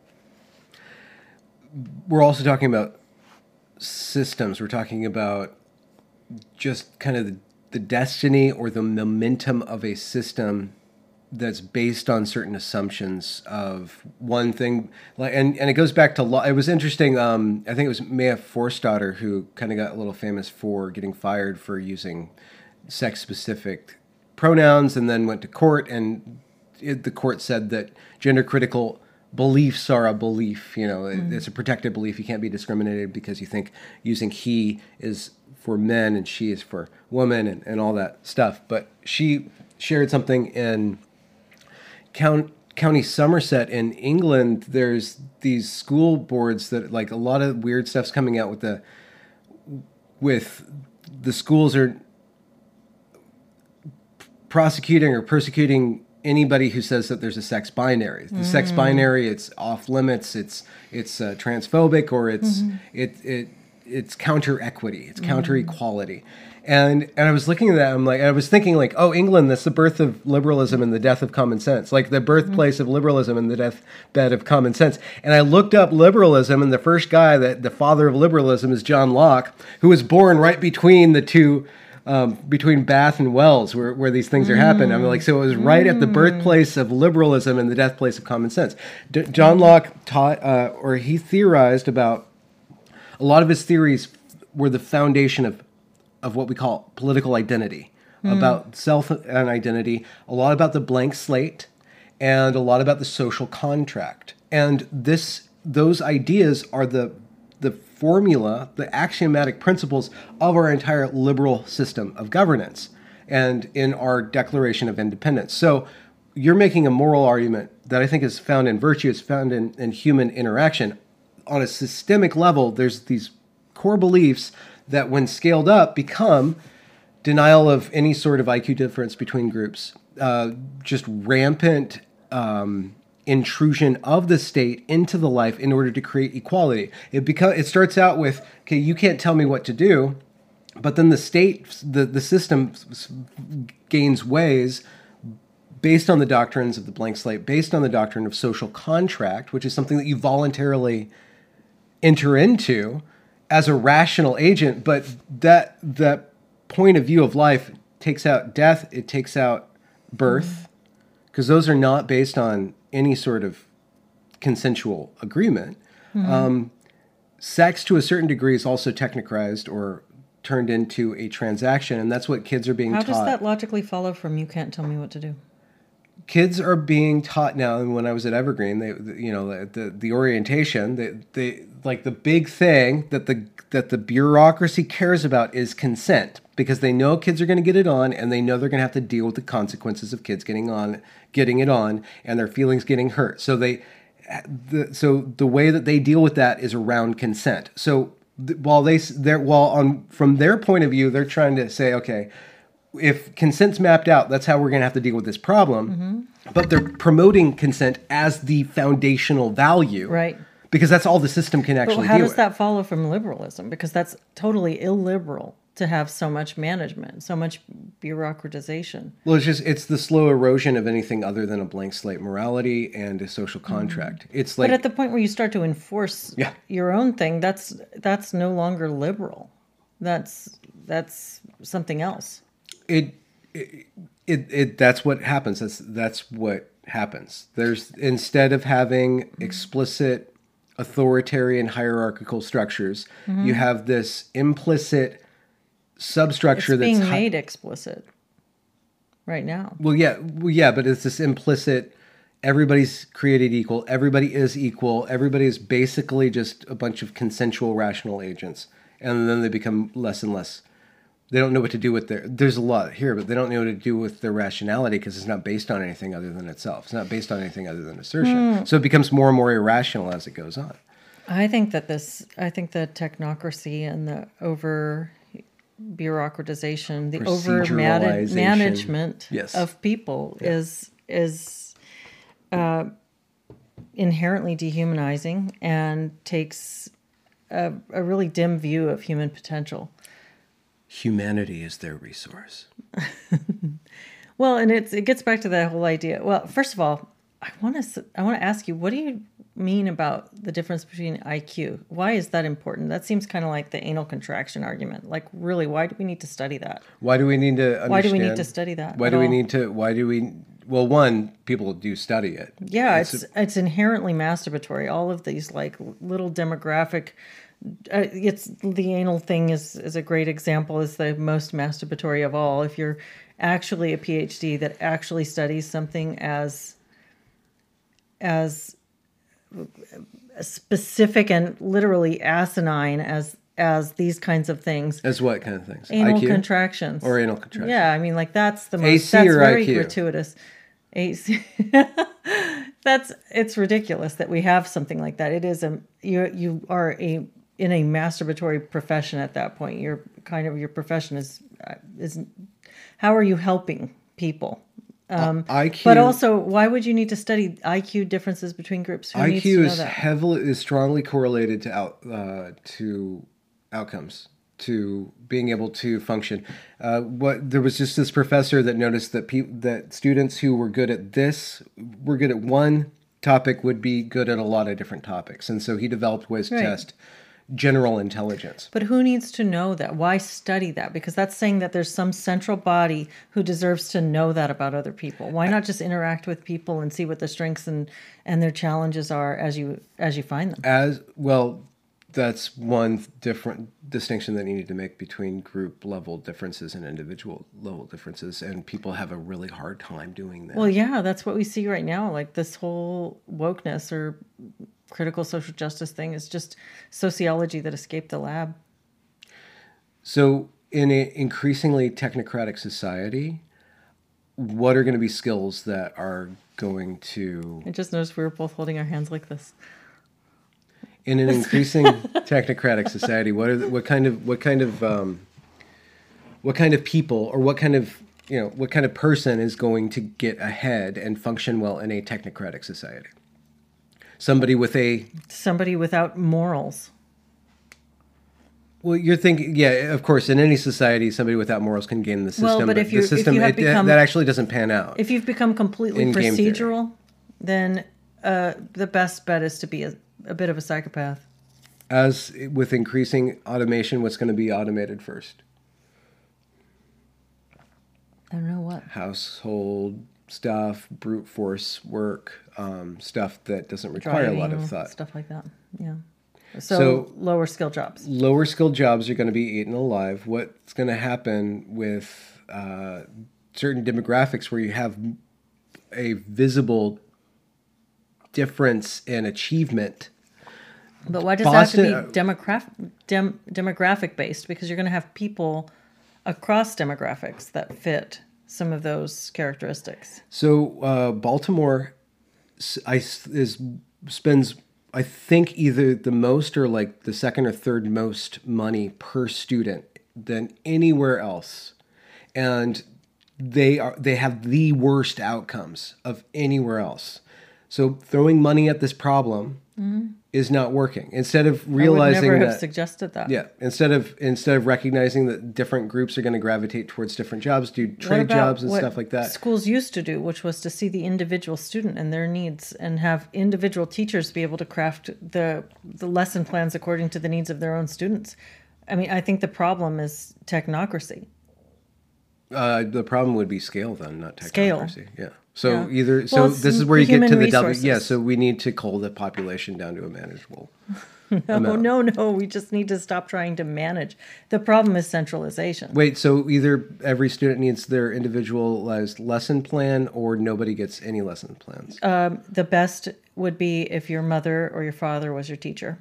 Speaker 1: We're also talking about systems. We're talking about just kind of the the destiny or the momentum of a system that's based on certain assumptions of one thing. Like, and, and it goes back to law. It was interesting. Um, I think it was Maya Forstater who kind of got a little famous for getting fired for using sex-specific pronouns, and then went to court, and it, the court said that gender-critical beliefs are a belief. You know, mm. it's a protected belief. You can't be discriminated because you think using he is for men and she is for women, and, and all that stuff. But she shared something in count, County Somerset in England, there's these school boards that like a lot of weird stuff's coming out with the with the schools are prosecuting or persecuting anybody who says that there's a sex binary. The mm. sex binary, it's off limits, it's it's uh, transphobic, or it's mm-hmm. it it it's counter equity, it's counter mm. equality. And and I was looking at that, I'm like, I was thinking like, oh, England, that's the birth of liberalism and the death of common sense, like the birthplace mm-hmm. of liberalism and the deathbed of common sense. And I looked up liberalism, and the first guy, that the father of liberalism, is John Locke, who was born right between the two, um, between Bath and Wells, where, where these things are mm-hmm. happening. I'm like, so it was right mm-hmm. at the birthplace of liberalism and the death place of common sense. D- John Locke taught, uh, or he theorized about, a lot of his theories were the foundation of of what we call political identity, mm. about self and identity, a lot about the blank slate, and a lot about the social contract. And this, those ideas are the the formula, the axiomatic principles of our entire liberal system of governance and in our Declaration of Independence. So you're making a moral argument that I think is found in virtue, it's found in, in human interaction. On a systemic level, there's these core beliefs that when scaled up become denial of any sort of I Q difference between groups, uh, just rampant um, intrusion of the state into the life in order to create equality. It beca- it starts out with, okay, you can't tell me what to do, but then the state, the, the system gains ways based on the doctrines of the blank slate, based on the doctrine of social contract, which is something that you voluntarily enter into as a rational agent, but that that point of view of life takes out death, it takes out birth, because mm-hmm. those are not based on any sort of consensual agreement. Mm-hmm. Um, sex, to a certain degree, is also technocratized or turned into a transaction, and that's what kids are being
Speaker 2: How
Speaker 1: taught.
Speaker 2: How does that logically follow from "you can't tell me what to do"?
Speaker 1: Kids are being taught now, and when I was at Evergreen, they, you know, the the orientation, they, they like the big thing that the that the bureaucracy cares about is consent, because they know kids are going to get it on, and they know they're going to have to deal with the consequences of kids getting on, getting it on, and their feelings getting hurt. So they, the, so the way that they deal with that is around consent. So th- while they they're while on from their point of view, they're trying to say, okay, if consent's mapped out, that's how we're going to have to deal with this problem. Mm-hmm. But they're promoting consent as the foundational value.
Speaker 2: Right.
Speaker 1: Because that's all the system can actually do.
Speaker 2: But how
Speaker 1: deal
Speaker 2: does
Speaker 1: with.
Speaker 2: that follow from liberalism? Because that's totally illiberal to have so much management, so much bureaucratization.
Speaker 1: Well, it's just, it's the slow erosion of anything other than a blank slate morality and a social contract. Mm-hmm. It's like,
Speaker 2: but at the point where you start to enforce
Speaker 1: yeah.
Speaker 2: your own thing, that's that's no longer liberal. That's that's something else.
Speaker 1: It, it, it, it, that's what happens. That's, that's what happens. There's, instead of having explicit authoritarian hierarchical structures, mm-hmm. you have this implicit substructure
Speaker 2: it's
Speaker 1: that's
Speaker 2: being
Speaker 1: hi-
Speaker 2: made explicit right now.
Speaker 1: Well, yeah, well, yeah, but it's this implicit, everybody's created equal, everybody is equal, everybody is basically just a bunch of consensual rational agents. And then they become less and less. They don't know what to do with their, there's a lot here, but they don't know what to do with their rationality because it's not based on anything other than itself. It's not based on anything other than assertion. Mm. So it becomes more and more irrational as it goes on.
Speaker 2: I think that this, I think the technocracy and the over bureaucratization, the over mad- management
Speaker 1: yes.
Speaker 2: of people
Speaker 1: yeah.
Speaker 2: is, is uh, inherently dehumanizing and takes a, a really dim view of human potential.
Speaker 1: Humanity is their resource.
Speaker 2: Well, and it's it gets back to that whole idea. Well, first of all, I want to I want to ask you, what do you mean about the difference between I Q? Why is that important? That seems kind of like the anal contraction argument. Like, really, why do we need to study that?
Speaker 1: Why do we need to understand?
Speaker 2: Why do we need to study that?
Speaker 1: Why do all? we need to? Why do we? Well, one, people do study it.
Speaker 2: Yeah, it's it's, a, it's inherently masturbatory. All of these like little demographic. Uh, it's the anal thing is is a great example. Is the most masturbatory of all. If you're actually a PhD that actually studies something as as specific and literally asinine as as these kinds of things.
Speaker 1: As what kind of things?
Speaker 2: Anal
Speaker 1: I Q?
Speaker 2: Contractions.
Speaker 1: Or anal contractions.
Speaker 2: Yeah, I mean, like that's the most.
Speaker 1: A C
Speaker 2: that's
Speaker 1: or
Speaker 2: very
Speaker 1: I Q?
Speaker 2: Gratuitous. A C. That's it's ridiculous that we have something like that. It is a you you are a in a masturbatory profession at that point. You're kind of your profession is uh, is how are you helping people? Um,
Speaker 1: I Q,
Speaker 2: but also, why would you need to study I Q differences between groups? Who needs to
Speaker 1: I Q
Speaker 2: know
Speaker 1: is
Speaker 2: that?
Speaker 1: heavily is strongly correlated to out uh, to outcomes, to being able to function. Uh, what there was just this professor that noticed that pe- that students who were good at this were good at one topic would be good at a lot of different topics, and so he developed ways to
Speaker 2: Right.
Speaker 1: test general intelligence.
Speaker 2: But who needs to know that? Why study that? Because that's saying that there's some central body who deserves to know that about other people. Why not just interact with people and see what their strengths and, and their challenges are as you as you find them?
Speaker 1: As well, that's one different distinction that you need to make between group level differences and individual level differences, and people have a really hard time doing that.
Speaker 2: Well, yeah, that's what we see right now. Like this whole wokeness or critical social justice thing is just sociology that escaped the lab.
Speaker 1: So, in an increasingly technocratic society, what are going to be skills that are going to,
Speaker 2: I just noticed we were both holding our hands like this.
Speaker 1: in an increasing technocratic society, what are the, what kind of what kind of um, what kind of people or what kind of you know what kind of person is going to get ahead and function well in a technocratic society? Somebody with a
Speaker 2: Somebody without morals.
Speaker 1: well, you're thinking, yeah, of course, in any society, somebody without morals can game the system.
Speaker 2: Well, but if you-
Speaker 1: the
Speaker 2: if
Speaker 1: system
Speaker 2: you have
Speaker 1: it,
Speaker 2: become-
Speaker 1: that actually doesn't pan out.
Speaker 2: If you've become completely
Speaker 1: In game theory.
Speaker 2: procedural, then uh, the best bet is to be a, a bit of a psychopath.
Speaker 1: As with increasing automation, what's going to be automated first?
Speaker 2: I don't know what.
Speaker 1: Household stuff, brute force work, um, stuff that doesn't require a lot of
Speaker 2: Driving,
Speaker 1: thought.
Speaker 2: stuff like that. Yeah. So,
Speaker 1: So-
Speaker 2: lower skill jobs.
Speaker 1: Lower skilled jobs are going to be eaten alive. What's going to happen with uh, certain demographics where you have a visible difference in achievement?
Speaker 2: But why does
Speaker 1: Boston-
Speaker 2: that have to be demographic dem, demographic based? Because you're going to have people across demographics that fit some of those characteristics.
Speaker 1: So uh, Baltimore s- I, s- is spends, I think, either the most or like the second or third most money per student than anywhere else, and they are they have the worst outcomes of anywhere else. So throwing money at this problem is not working. Instead of realizing
Speaker 2: I would never
Speaker 1: that,
Speaker 2: have suggested that.
Speaker 1: yeah, instead of instead of recognizing that different groups are going to gravitate towards different jobs, do
Speaker 2: What
Speaker 1: trade
Speaker 2: about
Speaker 1: jobs and
Speaker 2: what
Speaker 1: stuff like that.
Speaker 2: schools used to do, which was to see the individual student and their needs and have individual teachers be able to craft the the lesson plans according to the needs of their own students. I mean, I think the problem is technocracy.
Speaker 1: Uh, the problem would be scale then, not
Speaker 2: Scale.
Speaker 1: technocracy. Yeah. So
Speaker 2: Yeah.
Speaker 1: either so
Speaker 2: Well, it's
Speaker 1: this is where you get
Speaker 2: human
Speaker 1: to the W.
Speaker 2: resources.
Speaker 1: Yeah. So we need to cull the population down to a manageable.
Speaker 2: No,
Speaker 1: amount.
Speaker 2: no, no. We just need to stop trying to manage. The problem is centralization.
Speaker 1: Wait. So either every student needs their individualized lesson plan, or nobody gets any lesson plans.
Speaker 2: The best would be if your mother or your father was your teacher.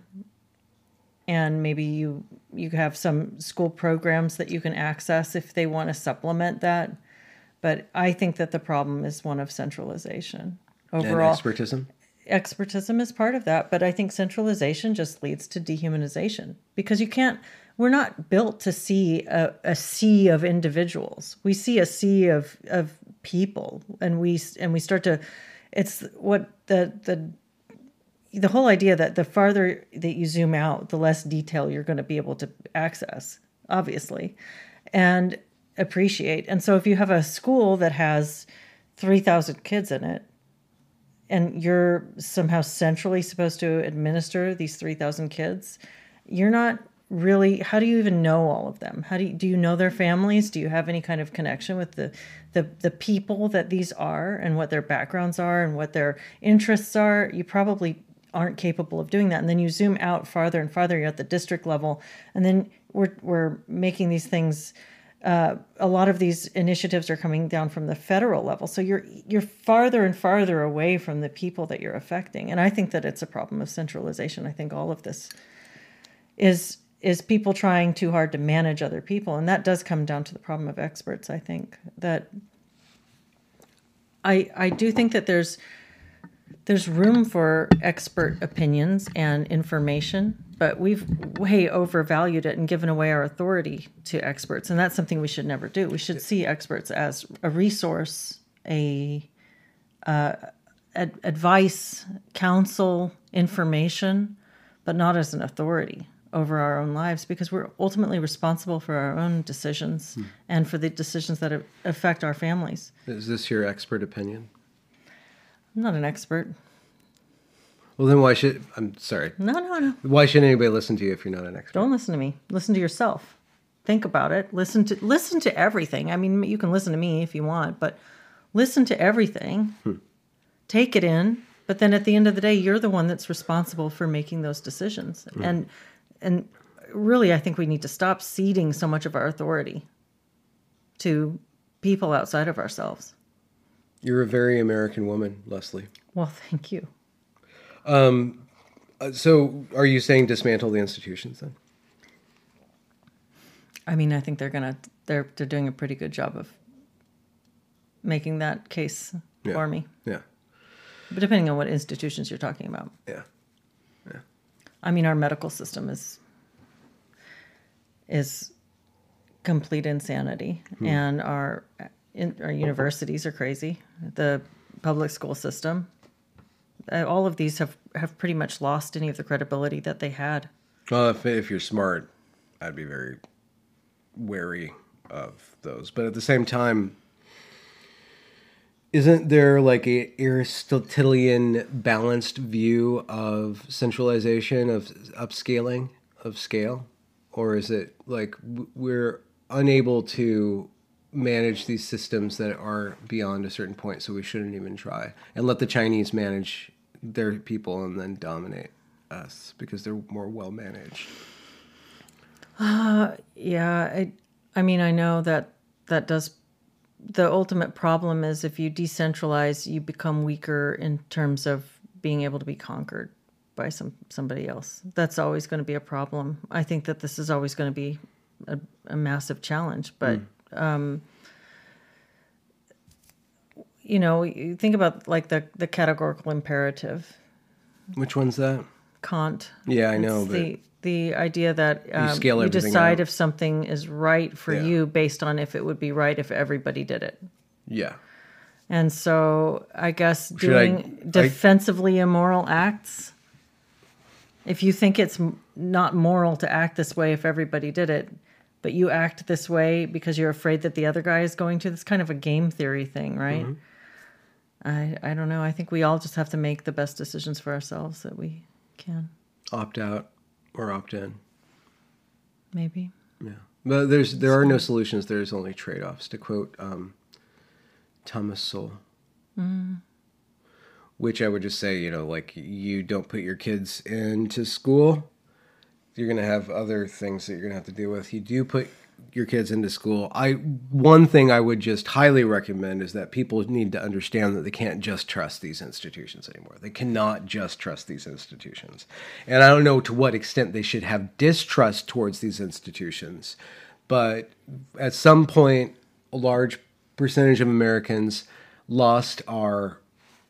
Speaker 2: And maybe you you have some school programs that you can access if they want to supplement that. But I think that the problem is one of centralization.
Speaker 1: And
Speaker 2: Overall,
Speaker 1: expertism.
Speaker 2: expertism is part of that, but I think centralization just leads to dehumanization because you can't, we're not built to see a, a sea of individuals. We see a sea of, of people and we, and we start to, it's what the, the, the whole idea that the farther that you zoom out, the less detail you're going to be able to access, obviously, and appreciate. And so if you have a school that has three thousand kids in it, and you're somehow centrally supposed to administer these three thousand kids, you're not really, how do you even know all of them? How do you, do you know their families? Do you have any kind of connection with the, the, the people that these are and what their backgrounds are and what their interests are? You probably aren't capable of doing that. And then you zoom out farther and farther, you're at the district level, and then we're, we're making these things, uh, a lot of these initiatives are coming down from the federal level. So you're you're farther and farther away from the people that you're affecting. And I think that it's a problem of centralization. I think all of this is is people trying too hard to manage other people. And that does come down to the problem of experts, I think. That I I do think that there's there's room for expert opinions and information, but we've way overvalued it and given away our authority to experts, and that's something we should never do. We should see experts as a resource, a uh, ad- advice, counsel, information, but not as an authority over our own lives, because we're ultimately responsible for our own decisions hmm. and for the decisions that affect our families.
Speaker 1: Is this your expert opinion?
Speaker 2: I'm not an expert.
Speaker 1: Well, then why should... I'm sorry.
Speaker 2: No, no, no.
Speaker 1: Why should anybody listen to you if you're not an expert?
Speaker 2: Don't listen to me. Listen to yourself. Think about it. Listen to listen to everything. I mean, you can listen to me if you want, but listen to everything. Hmm. Take it in. But then at the end of the day, you're the one that's responsible for making those decisions. Hmm. And and really, I think we need to stop ceding so much of our authority to people outside of ourselves.
Speaker 1: You're a very American woman, Leslie.
Speaker 2: Well, thank you.
Speaker 1: Um, so are you saying dismantle the institutions then?
Speaker 2: I mean, I think they're gonna they're they're doing a pretty good job of making that case
Speaker 1: yeah.
Speaker 2: for me.
Speaker 1: Yeah.
Speaker 2: But depending on what institutions you're talking about.
Speaker 1: Yeah. Yeah.
Speaker 2: I mean, our medical system is is complete insanity, hmm. and our in, our universities are crazy. The public school system, all of these have, have pretty much lost any of the credibility that they had.
Speaker 1: Well, if, if you're smart, I'd be very wary of those. But at the same time, isn't there like a Aristotelian balanced view of centralization, of upscaling, of scale? Or is it like we're unable to manage these systems that are beyond a certain point, so we shouldn't even try, and let the Chinese manage their people and then dominate us because they're more well managed?
Speaker 2: Uh, yeah, I, I mean, I know that that does. The ultimate problem is if you decentralize, you become weaker in terms of being able to be conquered by some somebody else. That's always going to be a problem. I think that this is always going to be a, a massive challenge, but. Mm. Um, you know, you think about like the, the categorical imperative.
Speaker 1: Which one's that?
Speaker 2: Kant.
Speaker 1: Yeah, I know.
Speaker 2: It's
Speaker 1: but
Speaker 2: the the idea that um,
Speaker 1: you, scale
Speaker 2: you decide
Speaker 1: out.
Speaker 2: if something is right for
Speaker 1: yeah.
Speaker 2: you based on if it would be right if everybody did it.
Speaker 1: Yeah.
Speaker 2: And so I guess
Speaker 1: Should
Speaker 2: doing
Speaker 1: I,
Speaker 2: defensively
Speaker 1: I,
Speaker 2: immoral acts, if you think it's not moral to act this way if everybody did it, but you act this way because you're afraid that the other guy is going to, it's kind of a game theory thing, right? Mm-hmm. I I don't know. I think we all just have to make the best decisions for ourselves that we can.
Speaker 1: Opt out or opt in.
Speaker 2: Maybe.
Speaker 1: Yeah. But there's there are no solutions. There's only trade-offs, to quote um, Thomas Sowell. Mm. Which I would just say, you know, like you don't put your kids into school, you're going to have other things that you're going to have to deal with. You do put your kids into school. I one thing I would just highly recommend is that people need to understand that they can't just trust these institutions anymore. They cannot just trust these institutions. And I don't know to what extent they should have distrust towards these institutions, but at some point, a large percentage of Americans lost our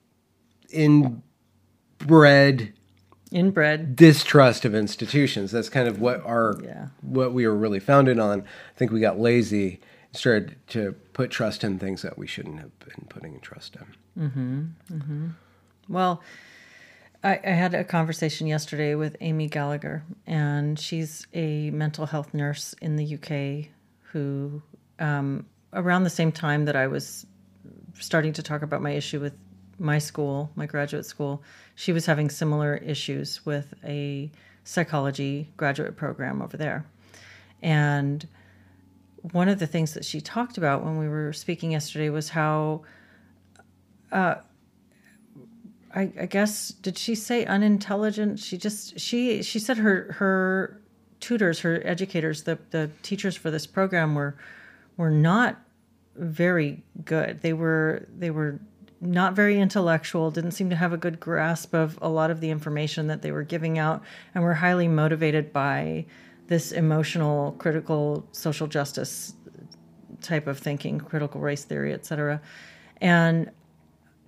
Speaker 1: inbred
Speaker 2: inbred
Speaker 1: distrust of institutions. That's kind of what our
Speaker 2: yeah.
Speaker 1: what we were really founded on. I think we got lazy and started to put trust in things that we shouldn't have been putting trust in.
Speaker 2: Mm-hmm. Mm-hmm. Well, I, I had a conversation yesterday with Amy Gallagher, and she's a mental health nurse in the U K who, um, around the same time that I was starting to talk about my issue with my school, my graduate school, she was having similar issues with a psychology graduate program over there. And one of the things that she talked about when we were speaking yesterday was how, uh, I, I guess, did she say unintelligent? She just, she, she said her, her tutors, her educators, the, the teachers for this program were, were not very good. They were, they were, not very intellectual, didn't seem to have a good grasp of a lot of the information that they were giving out, and were highly motivated by this emotional, critical social justice type of thinking, critical race theory, et cetera. And,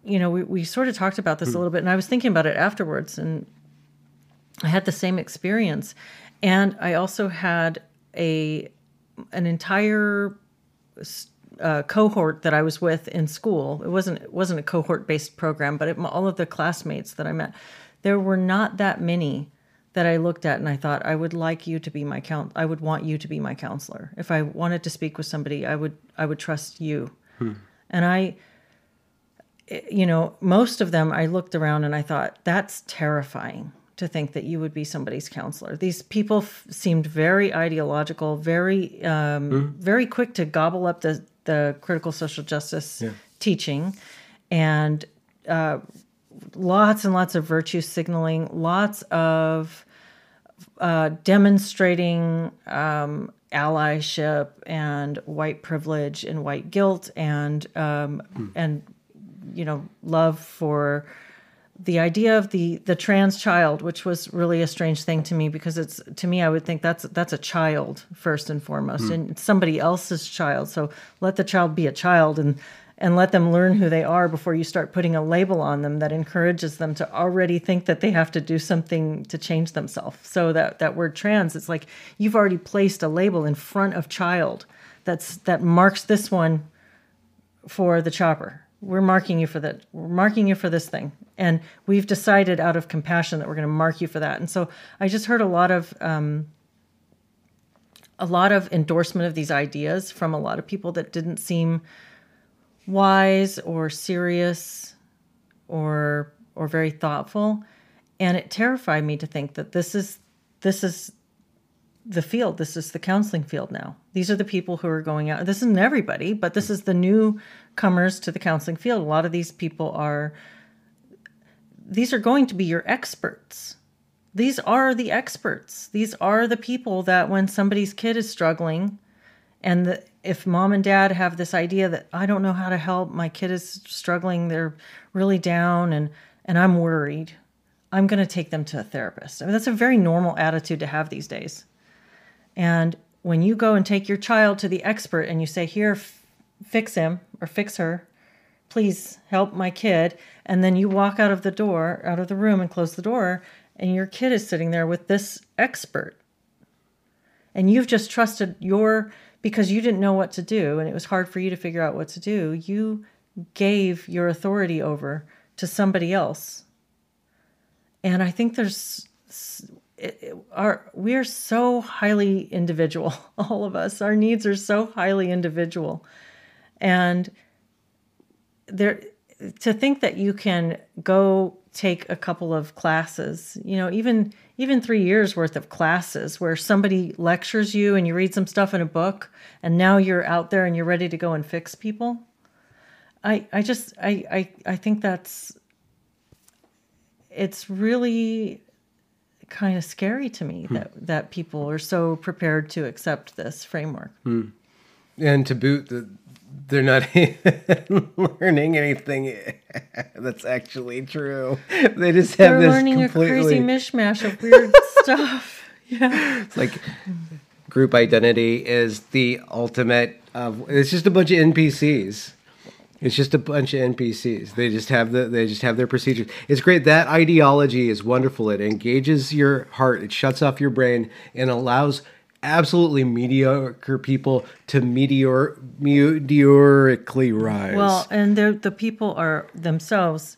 Speaker 2: you know, we, we sort of talked about this a little bit, and I was thinking about it afterwards, and I had the same experience. And I also had a an entire uh, cohort that I was with in school. It wasn't it wasn't a cohort-based program, but it, all of the classmates that I met, there were not that many that I looked at and I thought, I would like you to be my count. I would want you to be my counselor. If I wanted to speak with somebody, I would I would trust you. Hmm. And I... You know, most of them, I looked around and I thought, that's terrifying to think that you would be somebody's counselor. These people f- seemed very ideological, very um, mm. very quick to gobble up the, the critical social justice yeah. teaching, and uh, lots and lots of virtue signaling, lots of uh, demonstrating um, allyship and white privilege and white guilt and um, mm. and you know, love for the idea of the, the trans child, which was really a strange thing to me, because it's, to me, I would think that's, that's a child first and foremost, mm. and it's somebody else's child. So let the child be a child and, and let them learn who they are before you start putting a label on them that encourages them to already think that they have to do something to change themselves. So that, that word trans, it's like you've already placed a label in front of child that's, that marks this one for the chopper. We're marking you for that. We're marking you for this thing. And we've decided out of compassion that we're going to mark you for that. And so I just heard a lot of, um, a lot of endorsement of these ideas from a lot of people that didn't seem wise or serious or, or very thoughtful. And it terrified me to think that this is, this is the field. This is the counseling field now. These are the people who are going out. This isn't everybody, but this is the newcomers to the counseling field. A lot of these people are, these are going to be your experts. These are the experts. These are the people that when somebody's kid is struggling, and the, if mom and dad have this idea that I don't know how to help, my kid is struggling, they're really down, and, and I'm worried, I'm going to take them to a therapist. I mean, that's a very normal attitude to have these days. And when you go and take your child to the expert and you say, here, f- fix him or fix her, please help my kid. And then you walk out of the door, out of the room and close the door, and your kid is sitting there with this expert. And you've just trusted your, because you didn't know what to do and it was hard for you to figure out what to do, you gave your authority over to somebody else. And I think there's... It, it, our we are so highly individual, all of us. Our needs are so highly individual. And there, to think that you can go take a couple of classes, you know, even even three years worth of classes where somebody lectures you and you read some stuff in a book and now you're out there and you're ready to go and fix people. I, I just, I, I, I think that's, it's really kind of scary to me hmm. that, that people are so prepared to accept this framework.
Speaker 1: Hmm. And to boot, the, they're not learning anything that's actually true. They just have
Speaker 2: they're
Speaker 1: this
Speaker 2: learning
Speaker 1: completely...
Speaker 2: a crazy mishmash of weird stuff. Yeah,
Speaker 1: it's like group identity is the ultimate of. It's just a bunch of N P Cs. It's just a bunch of N P Cs. They just have the they just have their procedures. It's great. That ideology is wonderful. It engages your heart. It shuts off your brain and allows absolutely mediocre people to meteor meteorically rise.
Speaker 2: Well, and the people are themselves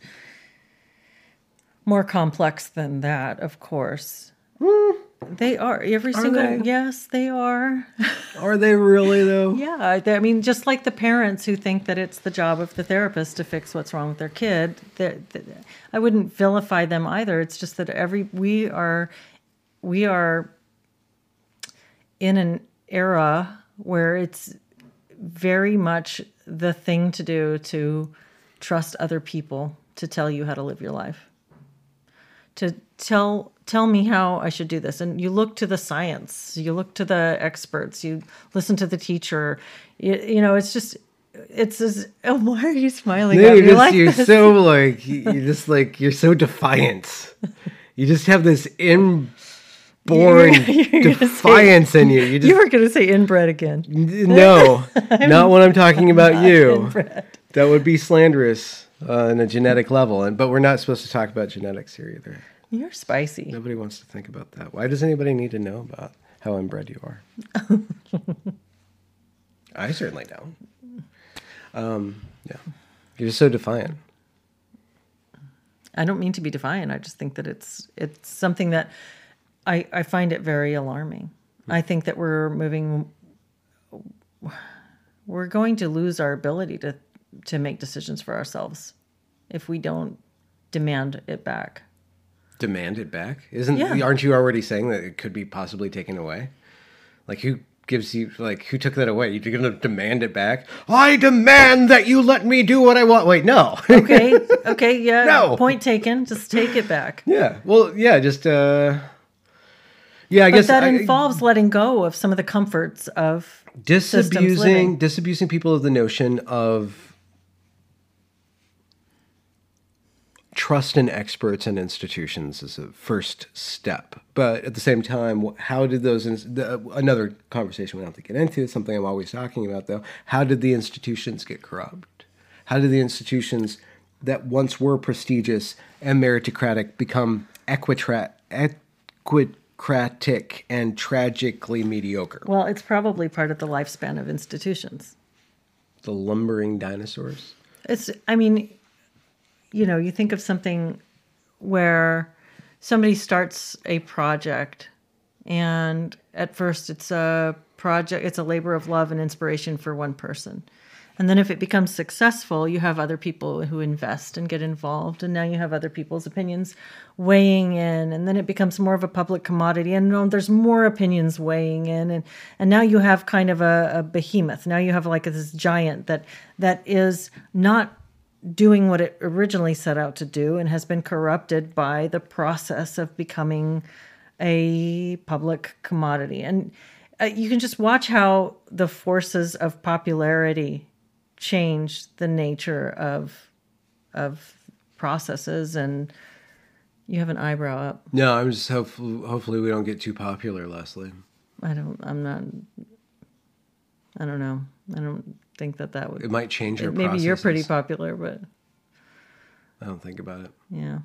Speaker 2: more complex than that, of course. Mm. They are every
Speaker 1: are
Speaker 2: single.
Speaker 1: They?
Speaker 2: Yes, they are.
Speaker 1: Are they really though?
Speaker 2: Yeah, I mean, just like the parents who think that it's the job of the therapist to fix what's wrong with their kid. I wouldn't vilify them either. It's just that every we are, we are in an era where it's very much the thing to do to trust other people to tell you how to live your life. To tell tell me how I should do this. And you look to the science, you look to the experts, you listen to the teacher. You, you know, it's just, it's as, oh, why are you smiling
Speaker 1: no,
Speaker 2: at me
Speaker 1: just,
Speaker 2: like
Speaker 1: you're
Speaker 2: this?
Speaker 1: so like, you're just like, you're so defiant. You just have this inborn you're, you're defiance say, in you. You, just,
Speaker 2: you were going to say inbred again.
Speaker 1: No, not when I'm talking about you. Inbred. That would be slanderous. uh, on a genetic level. And but we're not supposed to talk about genetics here either.
Speaker 2: You're spicy.
Speaker 1: Nobody wants to think about that. Why does anybody need to know about how inbred you are? I certainly don't. Um, yeah. You're just so defiant.
Speaker 2: I don't mean to be defiant. I just think that it's it's something that I, I find it very alarming. I think that we're moving, we're going to lose our ability to, to make decisions for ourselves if we don't demand it back.
Speaker 1: Demand it back? Isn't
Speaker 2: Yeah.
Speaker 1: Aren't you already saying that it could be possibly taken away? Like who gives you like who took that away? You're gonna demand it back? I demand that you let me do what I want. Wait, no.
Speaker 2: Okay, okay, yeah.
Speaker 1: No.
Speaker 2: Point taken. Just take it back.
Speaker 1: Yeah. Well, yeah. Just uh. Yeah, I
Speaker 2: But
Speaker 1: guess
Speaker 2: that
Speaker 1: I,
Speaker 2: involves letting go of some of the comforts of systems living.
Speaker 1: disabusing disabusing people of the notion of trust in experts and institutions is a first step. But at the same time, how did those, ins- the, another conversation we don't have to get into, it's something I'm always talking about though, how did the institutions get corrupt? How did the institutions that once were prestigious and meritocratic become equitra- equicratic and tragically mediocre?
Speaker 2: Well, it's probably part of the lifespan of institutions.
Speaker 1: The lumbering dinosaurs?
Speaker 2: It's, I mean, you know, you think of something where somebody starts a project and at first it's a project, it's a labor of love and inspiration for one person. And then if it becomes successful, you have other people who invest and get involved. And now you have other people's opinions weighing in. And then it becomes more of a public commodity. And no, there's more opinions weighing in. And, and now you have kind of a, a behemoth. Now you have like this giant that that is not doing what it originally set out to do and has been corrupted by the process of becoming a public commodity. And uh, you can just watch how the forces of popularity change the nature of of processes. And you have an eyebrow up.
Speaker 1: No, I'm just hopefully, hopefully we don't get too popular, Leslie.
Speaker 2: I don't, I'm not, I don't know. I don't think that that would.
Speaker 1: It might change your
Speaker 2: Maybe you're pretty
Speaker 1: processes.
Speaker 2: popular, but
Speaker 1: I don't think about it.
Speaker 2: yeah.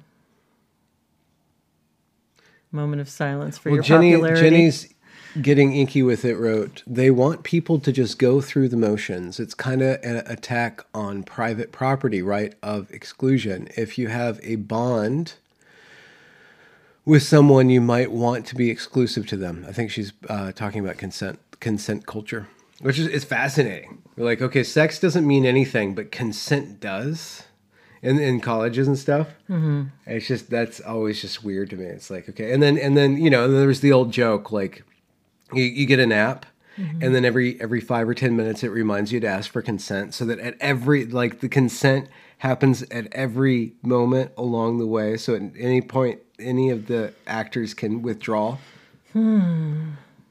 Speaker 2: Moment of silence for
Speaker 1: Well,
Speaker 2: your
Speaker 1: Jenny,
Speaker 2: popularity.
Speaker 1: Jenny's Getting Inky With It wrote, they want people to just go through the motions. It's kind of an attack on private property right of exclusion. If you have a bond with someone, you might want to be exclusive to them. I think she's uh, talking about consent consent culture, which is, is fascinating. We're like, okay, sex doesn't mean anything, but consent does. In, in colleges and stuff, mm-hmm. It's just, that's always just weird to me. It's like, okay, and then and then you know, there was the old joke like, you, you get an app, mm-hmm. and then every every five or ten minutes it reminds you to ask for consent, so that at every like the consent happens at every moment along the way. So at any point, any of the actors can withdraw.
Speaker 2: Hmm.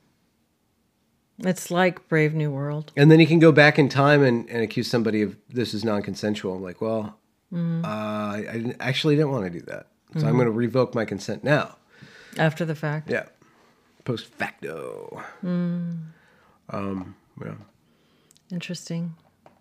Speaker 2: It's like Brave New World.
Speaker 1: And then you can go back in time and, and accuse somebody of this is non-consensual. I'm like, well, mm-hmm. uh, I, I didn't, actually didn't want to do that. So mm-hmm. I'm going to revoke my consent now.
Speaker 2: After the fact?
Speaker 1: Yeah. Post facto.
Speaker 2: Mm.
Speaker 1: Um, yeah.
Speaker 2: Interesting.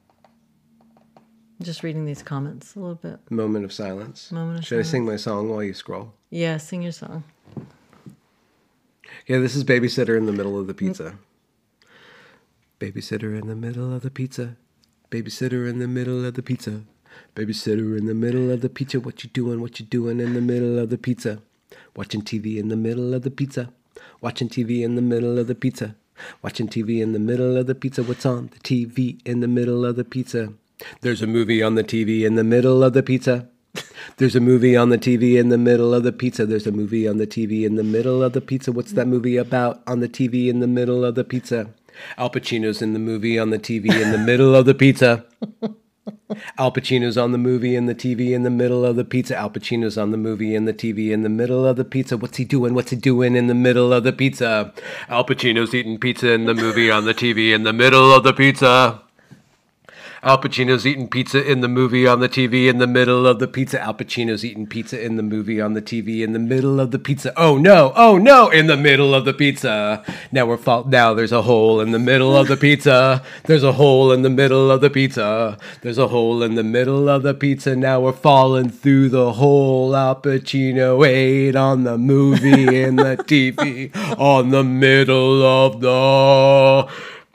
Speaker 2: Just reading these comments a little bit.
Speaker 1: Moment of silence.
Speaker 2: Moment of
Speaker 1: Should
Speaker 2: silence.
Speaker 1: I sing my song while you scroll?
Speaker 2: Yeah, sing your song.
Speaker 1: Yeah, this is Babysitter in the Middle of the Pizza. Babysitter in the middle of the pizza. Babysitter in the middle of the pizza. Babysitter in the middle of the pizza. What you doing? What you doing in the middle of the pizza? Watching T V in the middle of the pizza. Watching T V in the middle of the pizza. Watching T V in the middle of the pizza. What's on the T V in the middle of the pizza? There's a movie on the T V in the middle of the pizza. There's a movie on the T V in the middle of the pizza. There's a movie on the T V in the middle of the pizza. What's that movie about on the T V in the middle of the pizza? Al Pacino's in the movie on the T V in the middle of the pizza. Al Pacino's on the movie in the T V in the middle of the pizza. Al Pacino's on the movie in the T V in the middle of the pizza. What's he doing? What's he doing in the middle of the pizza? Al Pacino's eating pizza in the movie on the T V in the middle of the pizza. Al Pacino's eating pizza in the movie on the T V in the middle of the pizza. Al Pacino's eating pizza in the movie on the T V in the middle of the pizza. Oh no, oh no, in the middle of the pizza. Now we're fall- now there's a hole in the middle of the pizza. There's a hole in the middle of the pizza. There's a hole in the middle of the pizza. Now we're falling through the hole. Al Pacino ate on the movie in the T V on the middle of the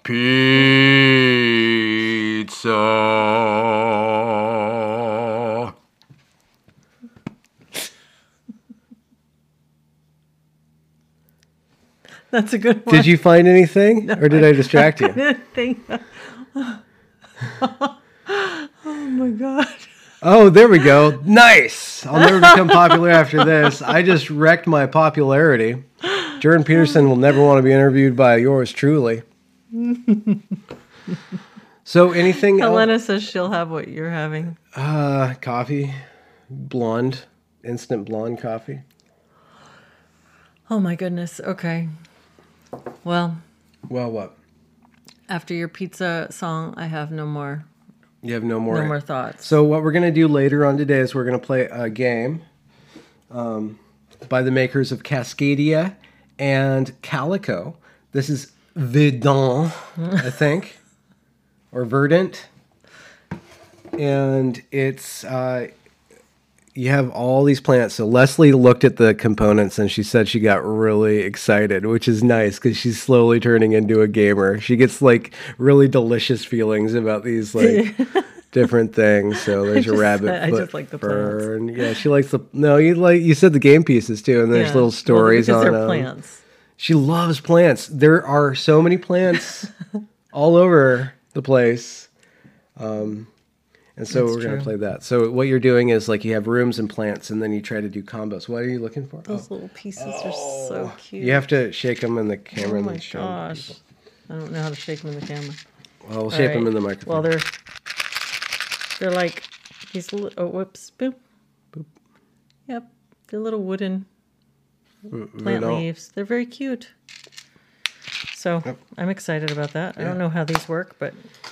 Speaker 1: pizza.
Speaker 2: That's a good one.
Speaker 1: Did you find anything, no, or did I, I distract you?
Speaker 2: I didn't think. Oh my god.
Speaker 1: Oh, there we go. Nice. I'll never become popular after this. I just wrecked my popularity. Jordan Peterson will never want to be interviewed by yours truly. So anything
Speaker 2: Helena
Speaker 1: else?
Speaker 2: says she'll have what you're having.
Speaker 1: Uh, coffee. Blonde. Instant blonde coffee.
Speaker 2: Oh my goodness. Okay. Well.
Speaker 1: Well, what?
Speaker 2: After your pizza song, I have no more.
Speaker 1: You have no more.
Speaker 2: No more thoughts.
Speaker 1: So what we're going to do later on today is we're going to play a game um, by the makers of Cascadia and Calico. This is Verdant, I think, or Verdant. And it's, uh, you have all these plants. So Leslie looked at the components and she said she got really excited, which is nice because she's slowly turning into a gamer. She gets like really delicious feelings about these like different things. So there's
Speaker 2: just,
Speaker 1: a rabbit
Speaker 2: I
Speaker 1: foot
Speaker 2: just like the
Speaker 1: fern. Plants. Yeah, she likes the, no, you like, you said the game pieces too. And there's
Speaker 2: yeah.
Speaker 1: little stories
Speaker 2: well,
Speaker 1: on
Speaker 2: they're
Speaker 1: them.
Speaker 2: Plants.
Speaker 1: She loves plants. There are so many plants all over the place. Um, And so
Speaker 2: That's
Speaker 1: we're going to
Speaker 2: true.
Speaker 1: play that. So what you're doing is like you have rooms and plants, and then you try to do combos. What are you looking for?
Speaker 2: Those
Speaker 1: Oh.
Speaker 2: little pieces are so cute.
Speaker 1: You have to shake them in the camera
Speaker 2: Oh
Speaker 1: and
Speaker 2: my
Speaker 1: then show
Speaker 2: gosh.
Speaker 1: people.
Speaker 2: I don't know how to shake them in the camera.
Speaker 1: Well, we'll
Speaker 2: All
Speaker 1: shape
Speaker 2: right.
Speaker 1: them in the microphone.
Speaker 2: Well, they're they're like these little. Oh, whoops! Boop.
Speaker 1: Boop.
Speaker 2: Yep, they're little wooden
Speaker 1: Mm,
Speaker 2: plant
Speaker 1: no.
Speaker 2: leaves. They're very cute. So
Speaker 1: Yep.
Speaker 2: I'm excited about that. I
Speaker 1: Yeah.
Speaker 2: don't know how these work, but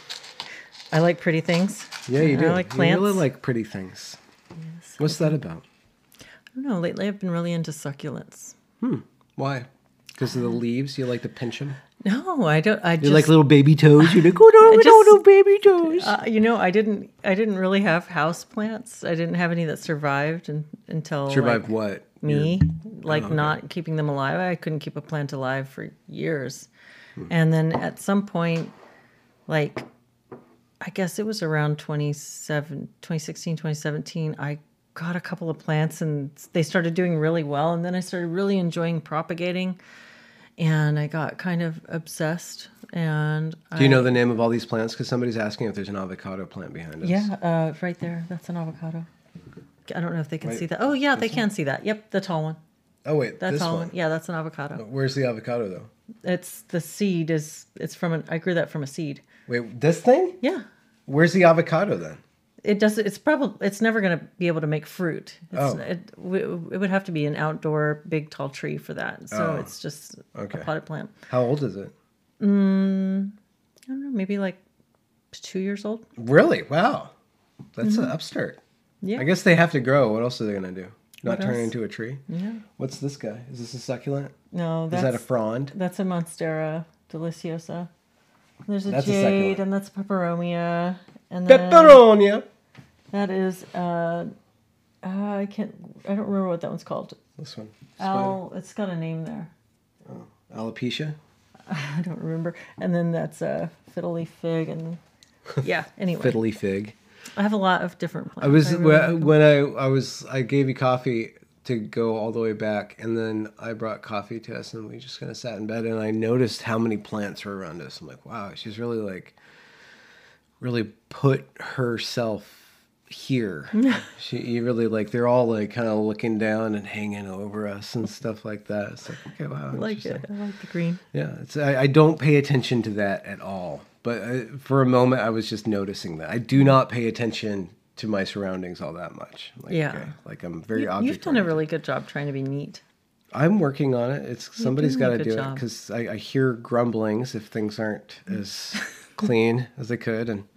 Speaker 2: I like pretty things.
Speaker 1: Yeah, you do.
Speaker 2: I like plants.
Speaker 1: You really like pretty things.
Speaker 2: Yes.
Speaker 1: What's that about?
Speaker 2: I don't know. Lately, I've been really into succulents.
Speaker 1: Why? Because of the leaves? You like to pinch them?
Speaker 2: No, I don't. I
Speaker 1: You
Speaker 2: just
Speaker 1: like little baby toes? You're like, oh no,
Speaker 2: I
Speaker 1: we
Speaker 2: just-
Speaker 1: don't know baby toes.
Speaker 2: Uh, you know, I didn't. I didn't really have house plants. I didn't have any that survived and, until
Speaker 1: Survive
Speaker 2: like,
Speaker 1: what?
Speaker 2: me, like
Speaker 1: Oh, okay.
Speaker 2: not keeping them alive. I couldn't keep a plant alive for years,
Speaker 1: Hmm.
Speaker 2: and then at some point, like, I guess it was around twenty-seven, twenty sixteen, twenty seventeen, I got a couple of plants and they started doing really well, and then I started really enjoying propagating, and I got kind of obsessed. And
Speaker 1: Do you
Speaker 2: I,
Speaker 1: know the name of all these plants? Because somebody's asking if there's an avocado plant behind us.
Speaker 2: Yeah, uh, right there. That's an avocado. I don't know if they can
Speaker 1: Wait,
Speaker 2: see that. Oh, yeah, they can see that. Yep, the tall one.
Speaker 1: Oh, wait,
Speaker 2: That
Speaker 1: this
Speaker 2: tall
Speaker 1: one.
Speaker 2: one. Yeah, that's an avocado.
Speaker 1: Where's the avocado, though?
Speaker 2: It's the seed is. It's from an. I grew that from a seed.
Speaker 1: Wait, this thing?
Speaker 2: Yeah,
Speaker 1: Where's the avocado, then?
Speaker 2: it does. It's probably. It's never going to be able to make fruit. It's,
Speaker 1: Oh.
Speaker 2: It, w- it would have to be an outdoor big tall tree for that. So
Speaker 1: Oh,
Speaker 2: it's just
Speaker 1: okay.
Speaker 2: a potted plant.
Speaker 1: How old is it?
Speaker 2: I don't know, maybe like two years old.
Speaker 1: Really? Wow. That's an upstart.
Speaker 2: Yeah.
Speaker 1: I guess they have to grow. What else are they going to do? Not
Speaker 2: What
Speaker 1: turn
Speaker 2: else?
Speaker 1: into a tree?
Speaker 2: Yeah.
Speaker 1: What's this guy? Is this a succulent?
Speaker 2: No, that's
Speaker 1: Is that a frond?
Speaker 2: that's a Monstera deliciosa. There's a
Speaker 1: That's a
Speaker 2: jade,
Speaker 1: succulent.
Speaker 2: and that's peperomia, and then
Speaker 1: Pepperonia.
Speaker 2: that is uh, uh, I can't. I don't remember what that one's called.
Speaker 1: This one.
Speaker 2: Al, it's got a name there.
Speaker 1: Alopecia.
Speaker 2: I don't remember. And then that's a fiddle leaf fig, and yeah. Anyway,
Speaker 1: Fiddly fig.
Speaker 2: I have a lot of different plants.
Speaker 1: I was
Speaker 2: really
Speaker 1: when,
Speaker 2: like them.
Speaker 1: when I I was I gave you coffee to go all the way back, and then I brought coffee to us, and we just kind of sat in bed, and I noticed how many plants were around us. I'm like, wow, she's really like, really put herself here. she you really like they're all like kind of looking down and hanging over us and stuff like that. It's like, okay, wow,
Speaker 2: I like it.
Speaker 1: interesting.
Speaker 2: I like the green.
Speaker 1: Yeah, it's I, I don't pay attention to that at all. But uh, for a moment, I was just noticing that I do not pay attention to my surroundings all that much. Like,
Speaker 2: Yeah.
Speaker 1: okay, like I'm very
Speaker 2: You,
Speaker 1: object.
Speaker 2: you've done a
Speaker 1: oriented.
Speaker 2: really good job trying to be neat.
Speaker 1: I'm working on it. It's somebody's got
Speaker 2: doing
Speaker 1: to
Speaker 2: a
Speaker 1: do
Speaker 2: good
Speaker 1: it
Speaker 2: job.
Speaker 1: because I, I hear grumblings if things aren't as clean as they could, and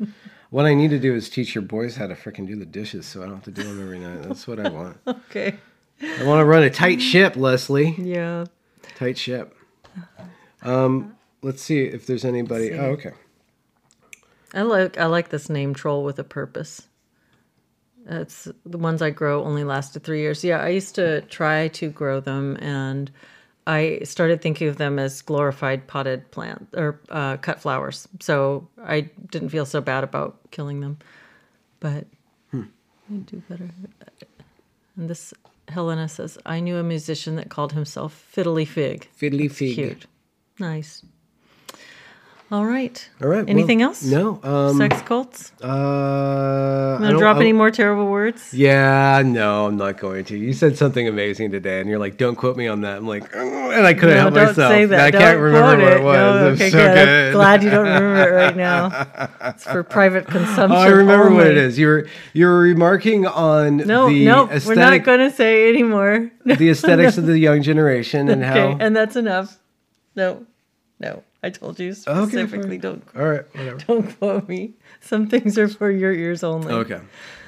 Speaker 1: What I need to do is teach your boys how to freaking do the dishes so I don't have to do them every night. That's what I want.
Speaker 2: Okay.
Speaker 1: I want to run a tight ship, Leslie.
Speaker 2: Yeah.
Speaker 1: Tight ship. Um, let's see if there's anybody. Oh, okay.
Speaker 2: I like I like this name, Troll with a Purpose. It's the ones I grow only lasted three years. Yeah, I used to try to grow them, and I started thinking of them as glorified potted plant or uh, cut flowers. So I didn't feel so bad about killing them, but
Speaker 1: hmm.
Speaker 2: I do better. And this Helena says, I knew a musician that called himself Fiddly Fig.
Speaker 1: Fiddly
Speaker 2: That's
Speaker 1: Fig.
Speaker 2: Cute. Nice. All right.
Speaker 1: All right.
Speaker 2: Anything
Speaker 1: well,
Speaker 2: else?
Speaker 1: No. Um,
Speaker 2: Sex cults?
Speaker 1: Uh,
Speaker 2: Want to drop any more terrible words?
Speaker 1: Yeah, no, I'm not going to. You said something amazing today, and you're like, "Don't quote me on that." I'm like, oh, and I couldn't
Speaker 2: No,
Speaker 1: help
Speaker 2: don't
Speaker 1: myself.
Speaker 2: say that.
Speaker 1: I
Speaker 2: Don't
Speaker 1: can't remember
Speaker 2: quote
Speaker 1: what
Speaker 2: it.
Speaker 1: it was.
Speaker 2: No,
Speaker 1: It was
Speaker 2: okay,
Speaker 1: so
Speaker 2: good.
Speaker 1: good.
Speaker 2: I'm glad you don't remember it right now. It's for private consumption.
Speaker 1: Oh, I remember
Speaker 2: only.
Speaker 1: what it is. You were you were remarking on
Speaker 2: No,
Speaker 1: the
Speaker 2: no,
Speaker 1: aesthetic,
Speaker 2: we're not going to say anymore.
Speaker 1: the aesthetics of the young generation and
Speaker 2: Okay,
Speaker 1: how.
Speaker 2: and that's enough. No, no, I told you specifically.
Speaker 1: Okay,
Speaker 2: don't
Speaker 1: All right, whatever.
Speaker 2: don't quote me. Some things are for your ears only.
Speaker 1: Okay.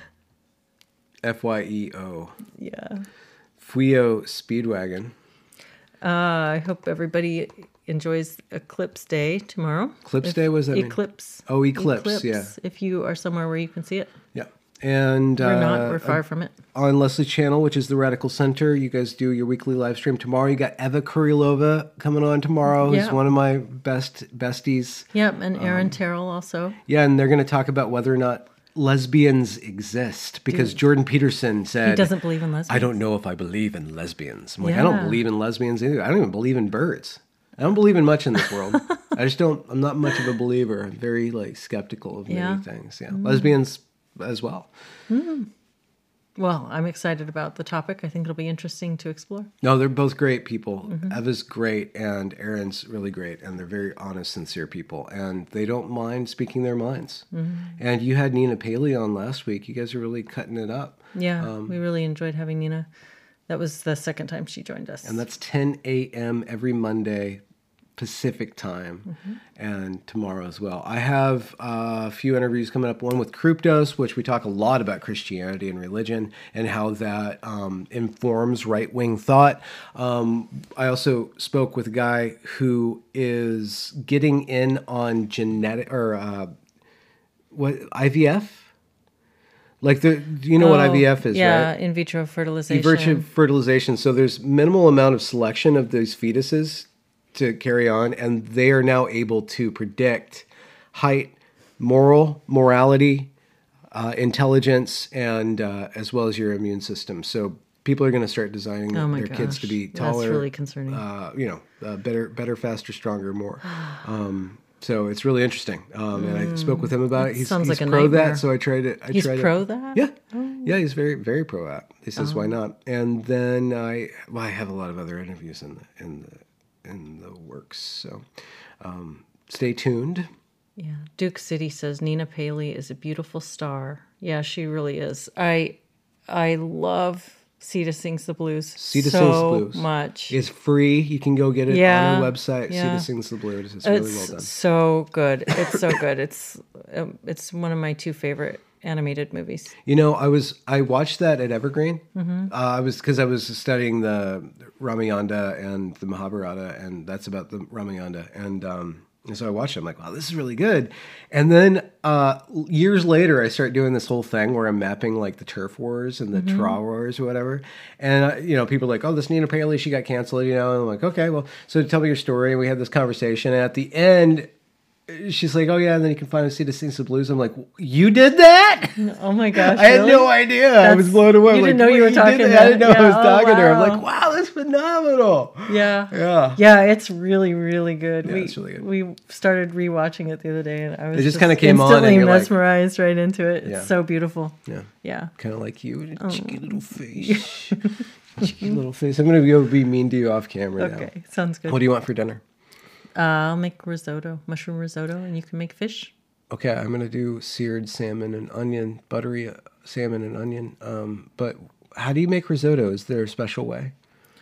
Speaker 1: F Y E O.
Speaker 2: Yeah.
Speaker 1: Fuyo Speedwagon.
Speaker 2: Uh, I hope everybody enjoys Eclipse Day tomorrow.
Speaker 1: Eclipse
Speaker 2: If-
Speaker 1: Day, what does that mean?
Speaker 2: Eclipse.
Speaker 1: Oh, Eclipse, yeah.
Speaker 2: If you are somewhere where you can see it.
Speaker 1: Yeah. And
Speaker 2: We're
Speaker 1: uh,
Speaker 2: not. We're far from it.
Speaker 1: on Leslie's channel, which is the Radical Center, you guys do your weekly live stream tomorrow. You got Eva Kurilova coming on tomorrow, who's
Speaker 2: Yeah.
Speaker 1: one of my best besties.
Speaker 2: Yep, and Aaron
Speaker 1: Um,
Speaker 2: Terrell also.
Speaker 1: Yeah, and they're going to talk about whether or not lesbians exist because Jordan Peterson said
Speaker 2: He doesn't believe in lesbians.
Speaker 1: I don't know if I believe in lesbians. I'm like, I don't
Speaker 2: Yeah.
Speaker 1: believe in lesbians either. I don't even believe in birds. I don't believe in much in this world. I just don't. I'm not much of a believer. I'm very like skeptical of many
Speaker 2: Yeah.
Speaker 1: things. Yeah, lesbians as well.
Speaker 2: Well, I'm excited about the topic. I think it'll be interesting to explore.
Speaker 1: No, they're both great people.
Speaker 2: Mm-hmm.
Speaker 1: Eva's great and Aaron's really great, and they're very honest, sincere people, and they don't mind speaking their minds.
Speaker 2: Mm-hmm.
Speaker 1: And you had Nina Paley on last week. You guys are really cutting it up.
Speaker 2: Yeah,
Speaker 1: Um,
Speaker 2: we really enjoyed having Nina. That was the second time she joined us.
Speaker 1: And that's ten a.m. every Monday Pacific time,
Speaker 2: Mm-hmm.
Speaker 1: and tomorrow as well. I have uh, a few interviews coming up. One with Kryptos, which we talk a lot about Christianity and religion and how that um, informs right-wing thought. Um, I also spoke with a guy who is getting in on genetic or uh, what I V F. Like the, you know what
Speaker 2: Oh,
Speaker 1: I V F is,
Speaker 2: yeah,
Speaker 1: right?
Speaker 2: in vitro fertilization.
Speaker 1: In vitro fertilization. So there's minimal amount of selection of these fetuses to carry on, and they are now able to predict height, moral, morality, uh, intelligence, and uh, as well as your immune system. So people are going to start designing
Speaker 2: Oh my
Speaker 1: their kids to
Speaker 2: gosh.
Speaker 1: be
Speaker 2: That's
Speaker 1: taller,
Speaker 2: really concerning.
Speaker 1: Uh, you know, uh, better, better, faster, stronger, more. Um, so it's really interesting, um, and I spoke with him about it. He's,
Speaker 2: sounds
Speaker 1: he's
Speaker 2: like a
Speaker 1: pro
Speaker 2: nightmare.
Speaker 1: that, so I tried it. I
Speaker 2: He's
Speaker 1: tried
Speaker 2: pro
Speaker 1: it.
Speaker 2: that?
Speaker 1: Yeah,
Speaker 2: Oh.
Speaker 1: yeah, he's very, very pro that. He says, "Why not?" And then I, well, I have a lot of other interviews in the in the in the works. So um, stay tuned.
Speaker 2: Yeah. Duke City says Nina Paley is a beautiful star. Yeah, she really is. I I love Sita Sings the Blues
Speaker 1: Sita
Speaker 2: so
Speaker 1: Sings the Blues
Speaker 2: much.
Speaker 1: It's free. You can go get it
Speaker 2: Yeah,
Speaker 1: on our website.
Speaker 2: yeah.
Speaker 1: Sita Sings the Blues. It's really
Speaker 2: It's
Speaker 1: well done.
Speaker 2: so good. It's so good. It's um, it's one of my two favorite animated movies.
Speaker 1: You know, I was I watched that at Evergreen. Mm-hmm. uh, I was because I was studying the Ramayana and the Mahabharata, and that's about the Ramayana, and um, and so I watched it. I'm like, wow, this is really good. And then uh, years later, I start doing this whole thing where I'm mapping like the turf wars and the
Speaker 2: Mm-hmm.
Speaker 1: Tra wars or whatever. And uh, you know, people are like, oh, this Nina Paley, she got canceled. You know, and I'm like, okay, well, so tell me your story. And we had this conversation, and at the end, she's like, oh yeah, and then you can finally see the Sings the Blues. I'm like, you did that?
Speaker 2: Oh my gosh!
Speaker 1: I had
Speaker 2: really?
Speaker 1: no idea. I was
Speaker 2: That's-
Speaker 1: blown away.
Speaker 2: you
Speaker 1: I'm
Speaker 2: didn't
Speaker 1: like,
Speaker 2: know you
Speaker 1: "Wait,
Speaker 2: were talking
Speaker 1: did that?"
Speaker 2: that?
Speaker 1: I didn't know I
Speaker 2: Yeah,
Speaker 1: was
Speaker 2: oh,
Speaker 1: talking to her. I'm
Speaker 2: wow.
Speaker 1: like, wow, that's phenomenal.
Speaker 2: Yeah.
Speaker 1: Yeah.
Speaker 2: Yeah, it's really, really good.
Speaker 1: Yeah,
Speaker 2: we
Speaker 1: it's really good.
Speaker 2: we started rewatching it the other day, and I was
Speaker 1: It just
Speaker 2: just
Speaker 1: kinda came on and
Speaker 2: instantly
Speaker 1: you're like-
Speaker 2: mesmerized right into it. It's
Speaker 1: Yeah.
Speaker 2: so beautiful.
Speaker 1: Yeah.
Speaker 2: Yeah.
Speaker 1: Kind of like you,
Speaker 2: Oh.
Speaker 1: cheeky little face. Cheeky little face. I'm going to go be mean to you off camera now.
Speaker 2: Okay, sounds good.
Speaker 1: What do you want for dinner?
Speaker 2: Uh, I'll make risotto, mushroom risotto, and you can make fish.
Speaker 1: Okay, I'm going to do seared salmon and onion, buttery uh, salmon and onion. Um, but how do you make risotto? Is there a special way?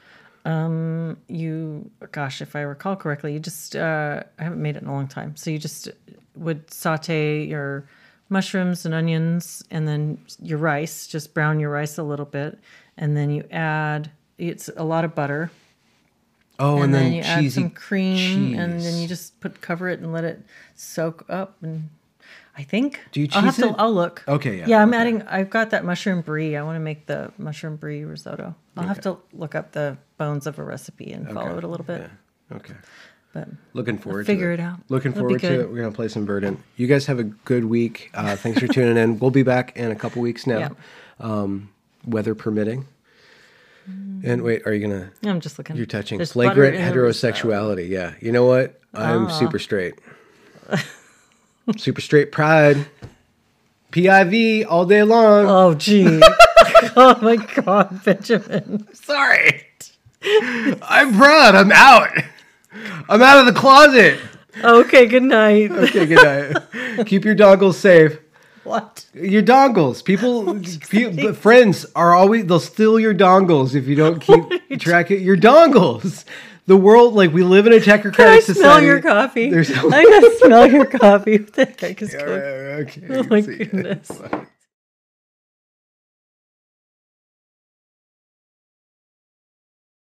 Speaker 2: Um, you, gosh, if I recall correctly, you just, uh, I haven't made it in a long time. So you just would saute your mushrooms and onions, and then your rice. Just brown your rice a little bit, and then you add. It's a lot of butter.
Speaker 1: Oh, and,
Speaker 2: and
Speaker 1: then,
Speaker 2: then you add
Speaker 1: cheesy
Speaker 2: some cream,
Speaker 1: cheese.
Speaker 2: and then you just put cover it and let it soak up. And I think
Speaker 1: Do you
Speaker 2: I'll have
Speaker 1: cheese
Speaker 2: to.
Speaker 1: it?
Speaker 2: I'll look.
Speaker 1: Okay, yeah,
Speaker 2: Yeah, I'm
Speaker 1: okay.
Speaker 2: adding. I've got that mushroom brie. I want to make the mushroom brie risotto. I'll have to look up the bones of a recipe and follow
Speaker 1: Okay,
Speaker 2: it a little bit.
Speaker 1: Yeah. Okay.
Speaker 2: But
Speaker 1: Looking forward
Speaker 2: figure
Speaker 1: to
Speaker 2: it out.
Speaker 1: Looking
Speaker 2: It'll be
Speaker 1: forward to
Speaker 2: good.
Speaker 1: it. We're going to play some Verdant. You guys have a good week. Uh, thanks for tuning in. We'll be back in a couple weeks now,
Speaker 2: Yeah.
Speaker 1: um, weather permitting. And wait, are you going to...
Speaker 2: I'm just looking.
Speaker 1: You're touching
Speaker 2: There's
Speaker 1: flagrant
Speaker 2: butter in the risotto.
Speaker 1: heterosexuality. Yeah. You know what? I'm
Speaker 2: Ah.
Speaker 1: super straight. Super straight pride. P I V all day long.
Speaker 2: Oh, gee. Oh, my God, Benjamin.
Speaker 1: Sorry. I'm proud. I'm out. I'm out of the closet.
Speaker 2: Okay, good night.
Speaker 1: Okay, good night. Keep your dongles safe.
Speaker 2: What?
Speaker 1: Your dongles. People, pe- friends are always, they'll steal your dongles if you don't keep track of your dongles. The world, like, we live in a technocratic
Speaker 2: Can I
Speaker 1: society.
Speaker 2: smell your coffee?
Speaker 1: There's
Speaker 2: I'm going to smell your coffee. What the heck is
Speaker 1: Yeah,
Speaker 2: going
Speaker 1: okay.
Speaker 2: Oh, my
Speaker 1: See ya.
Speaker 2: goodness.
Speaker 1: Bye.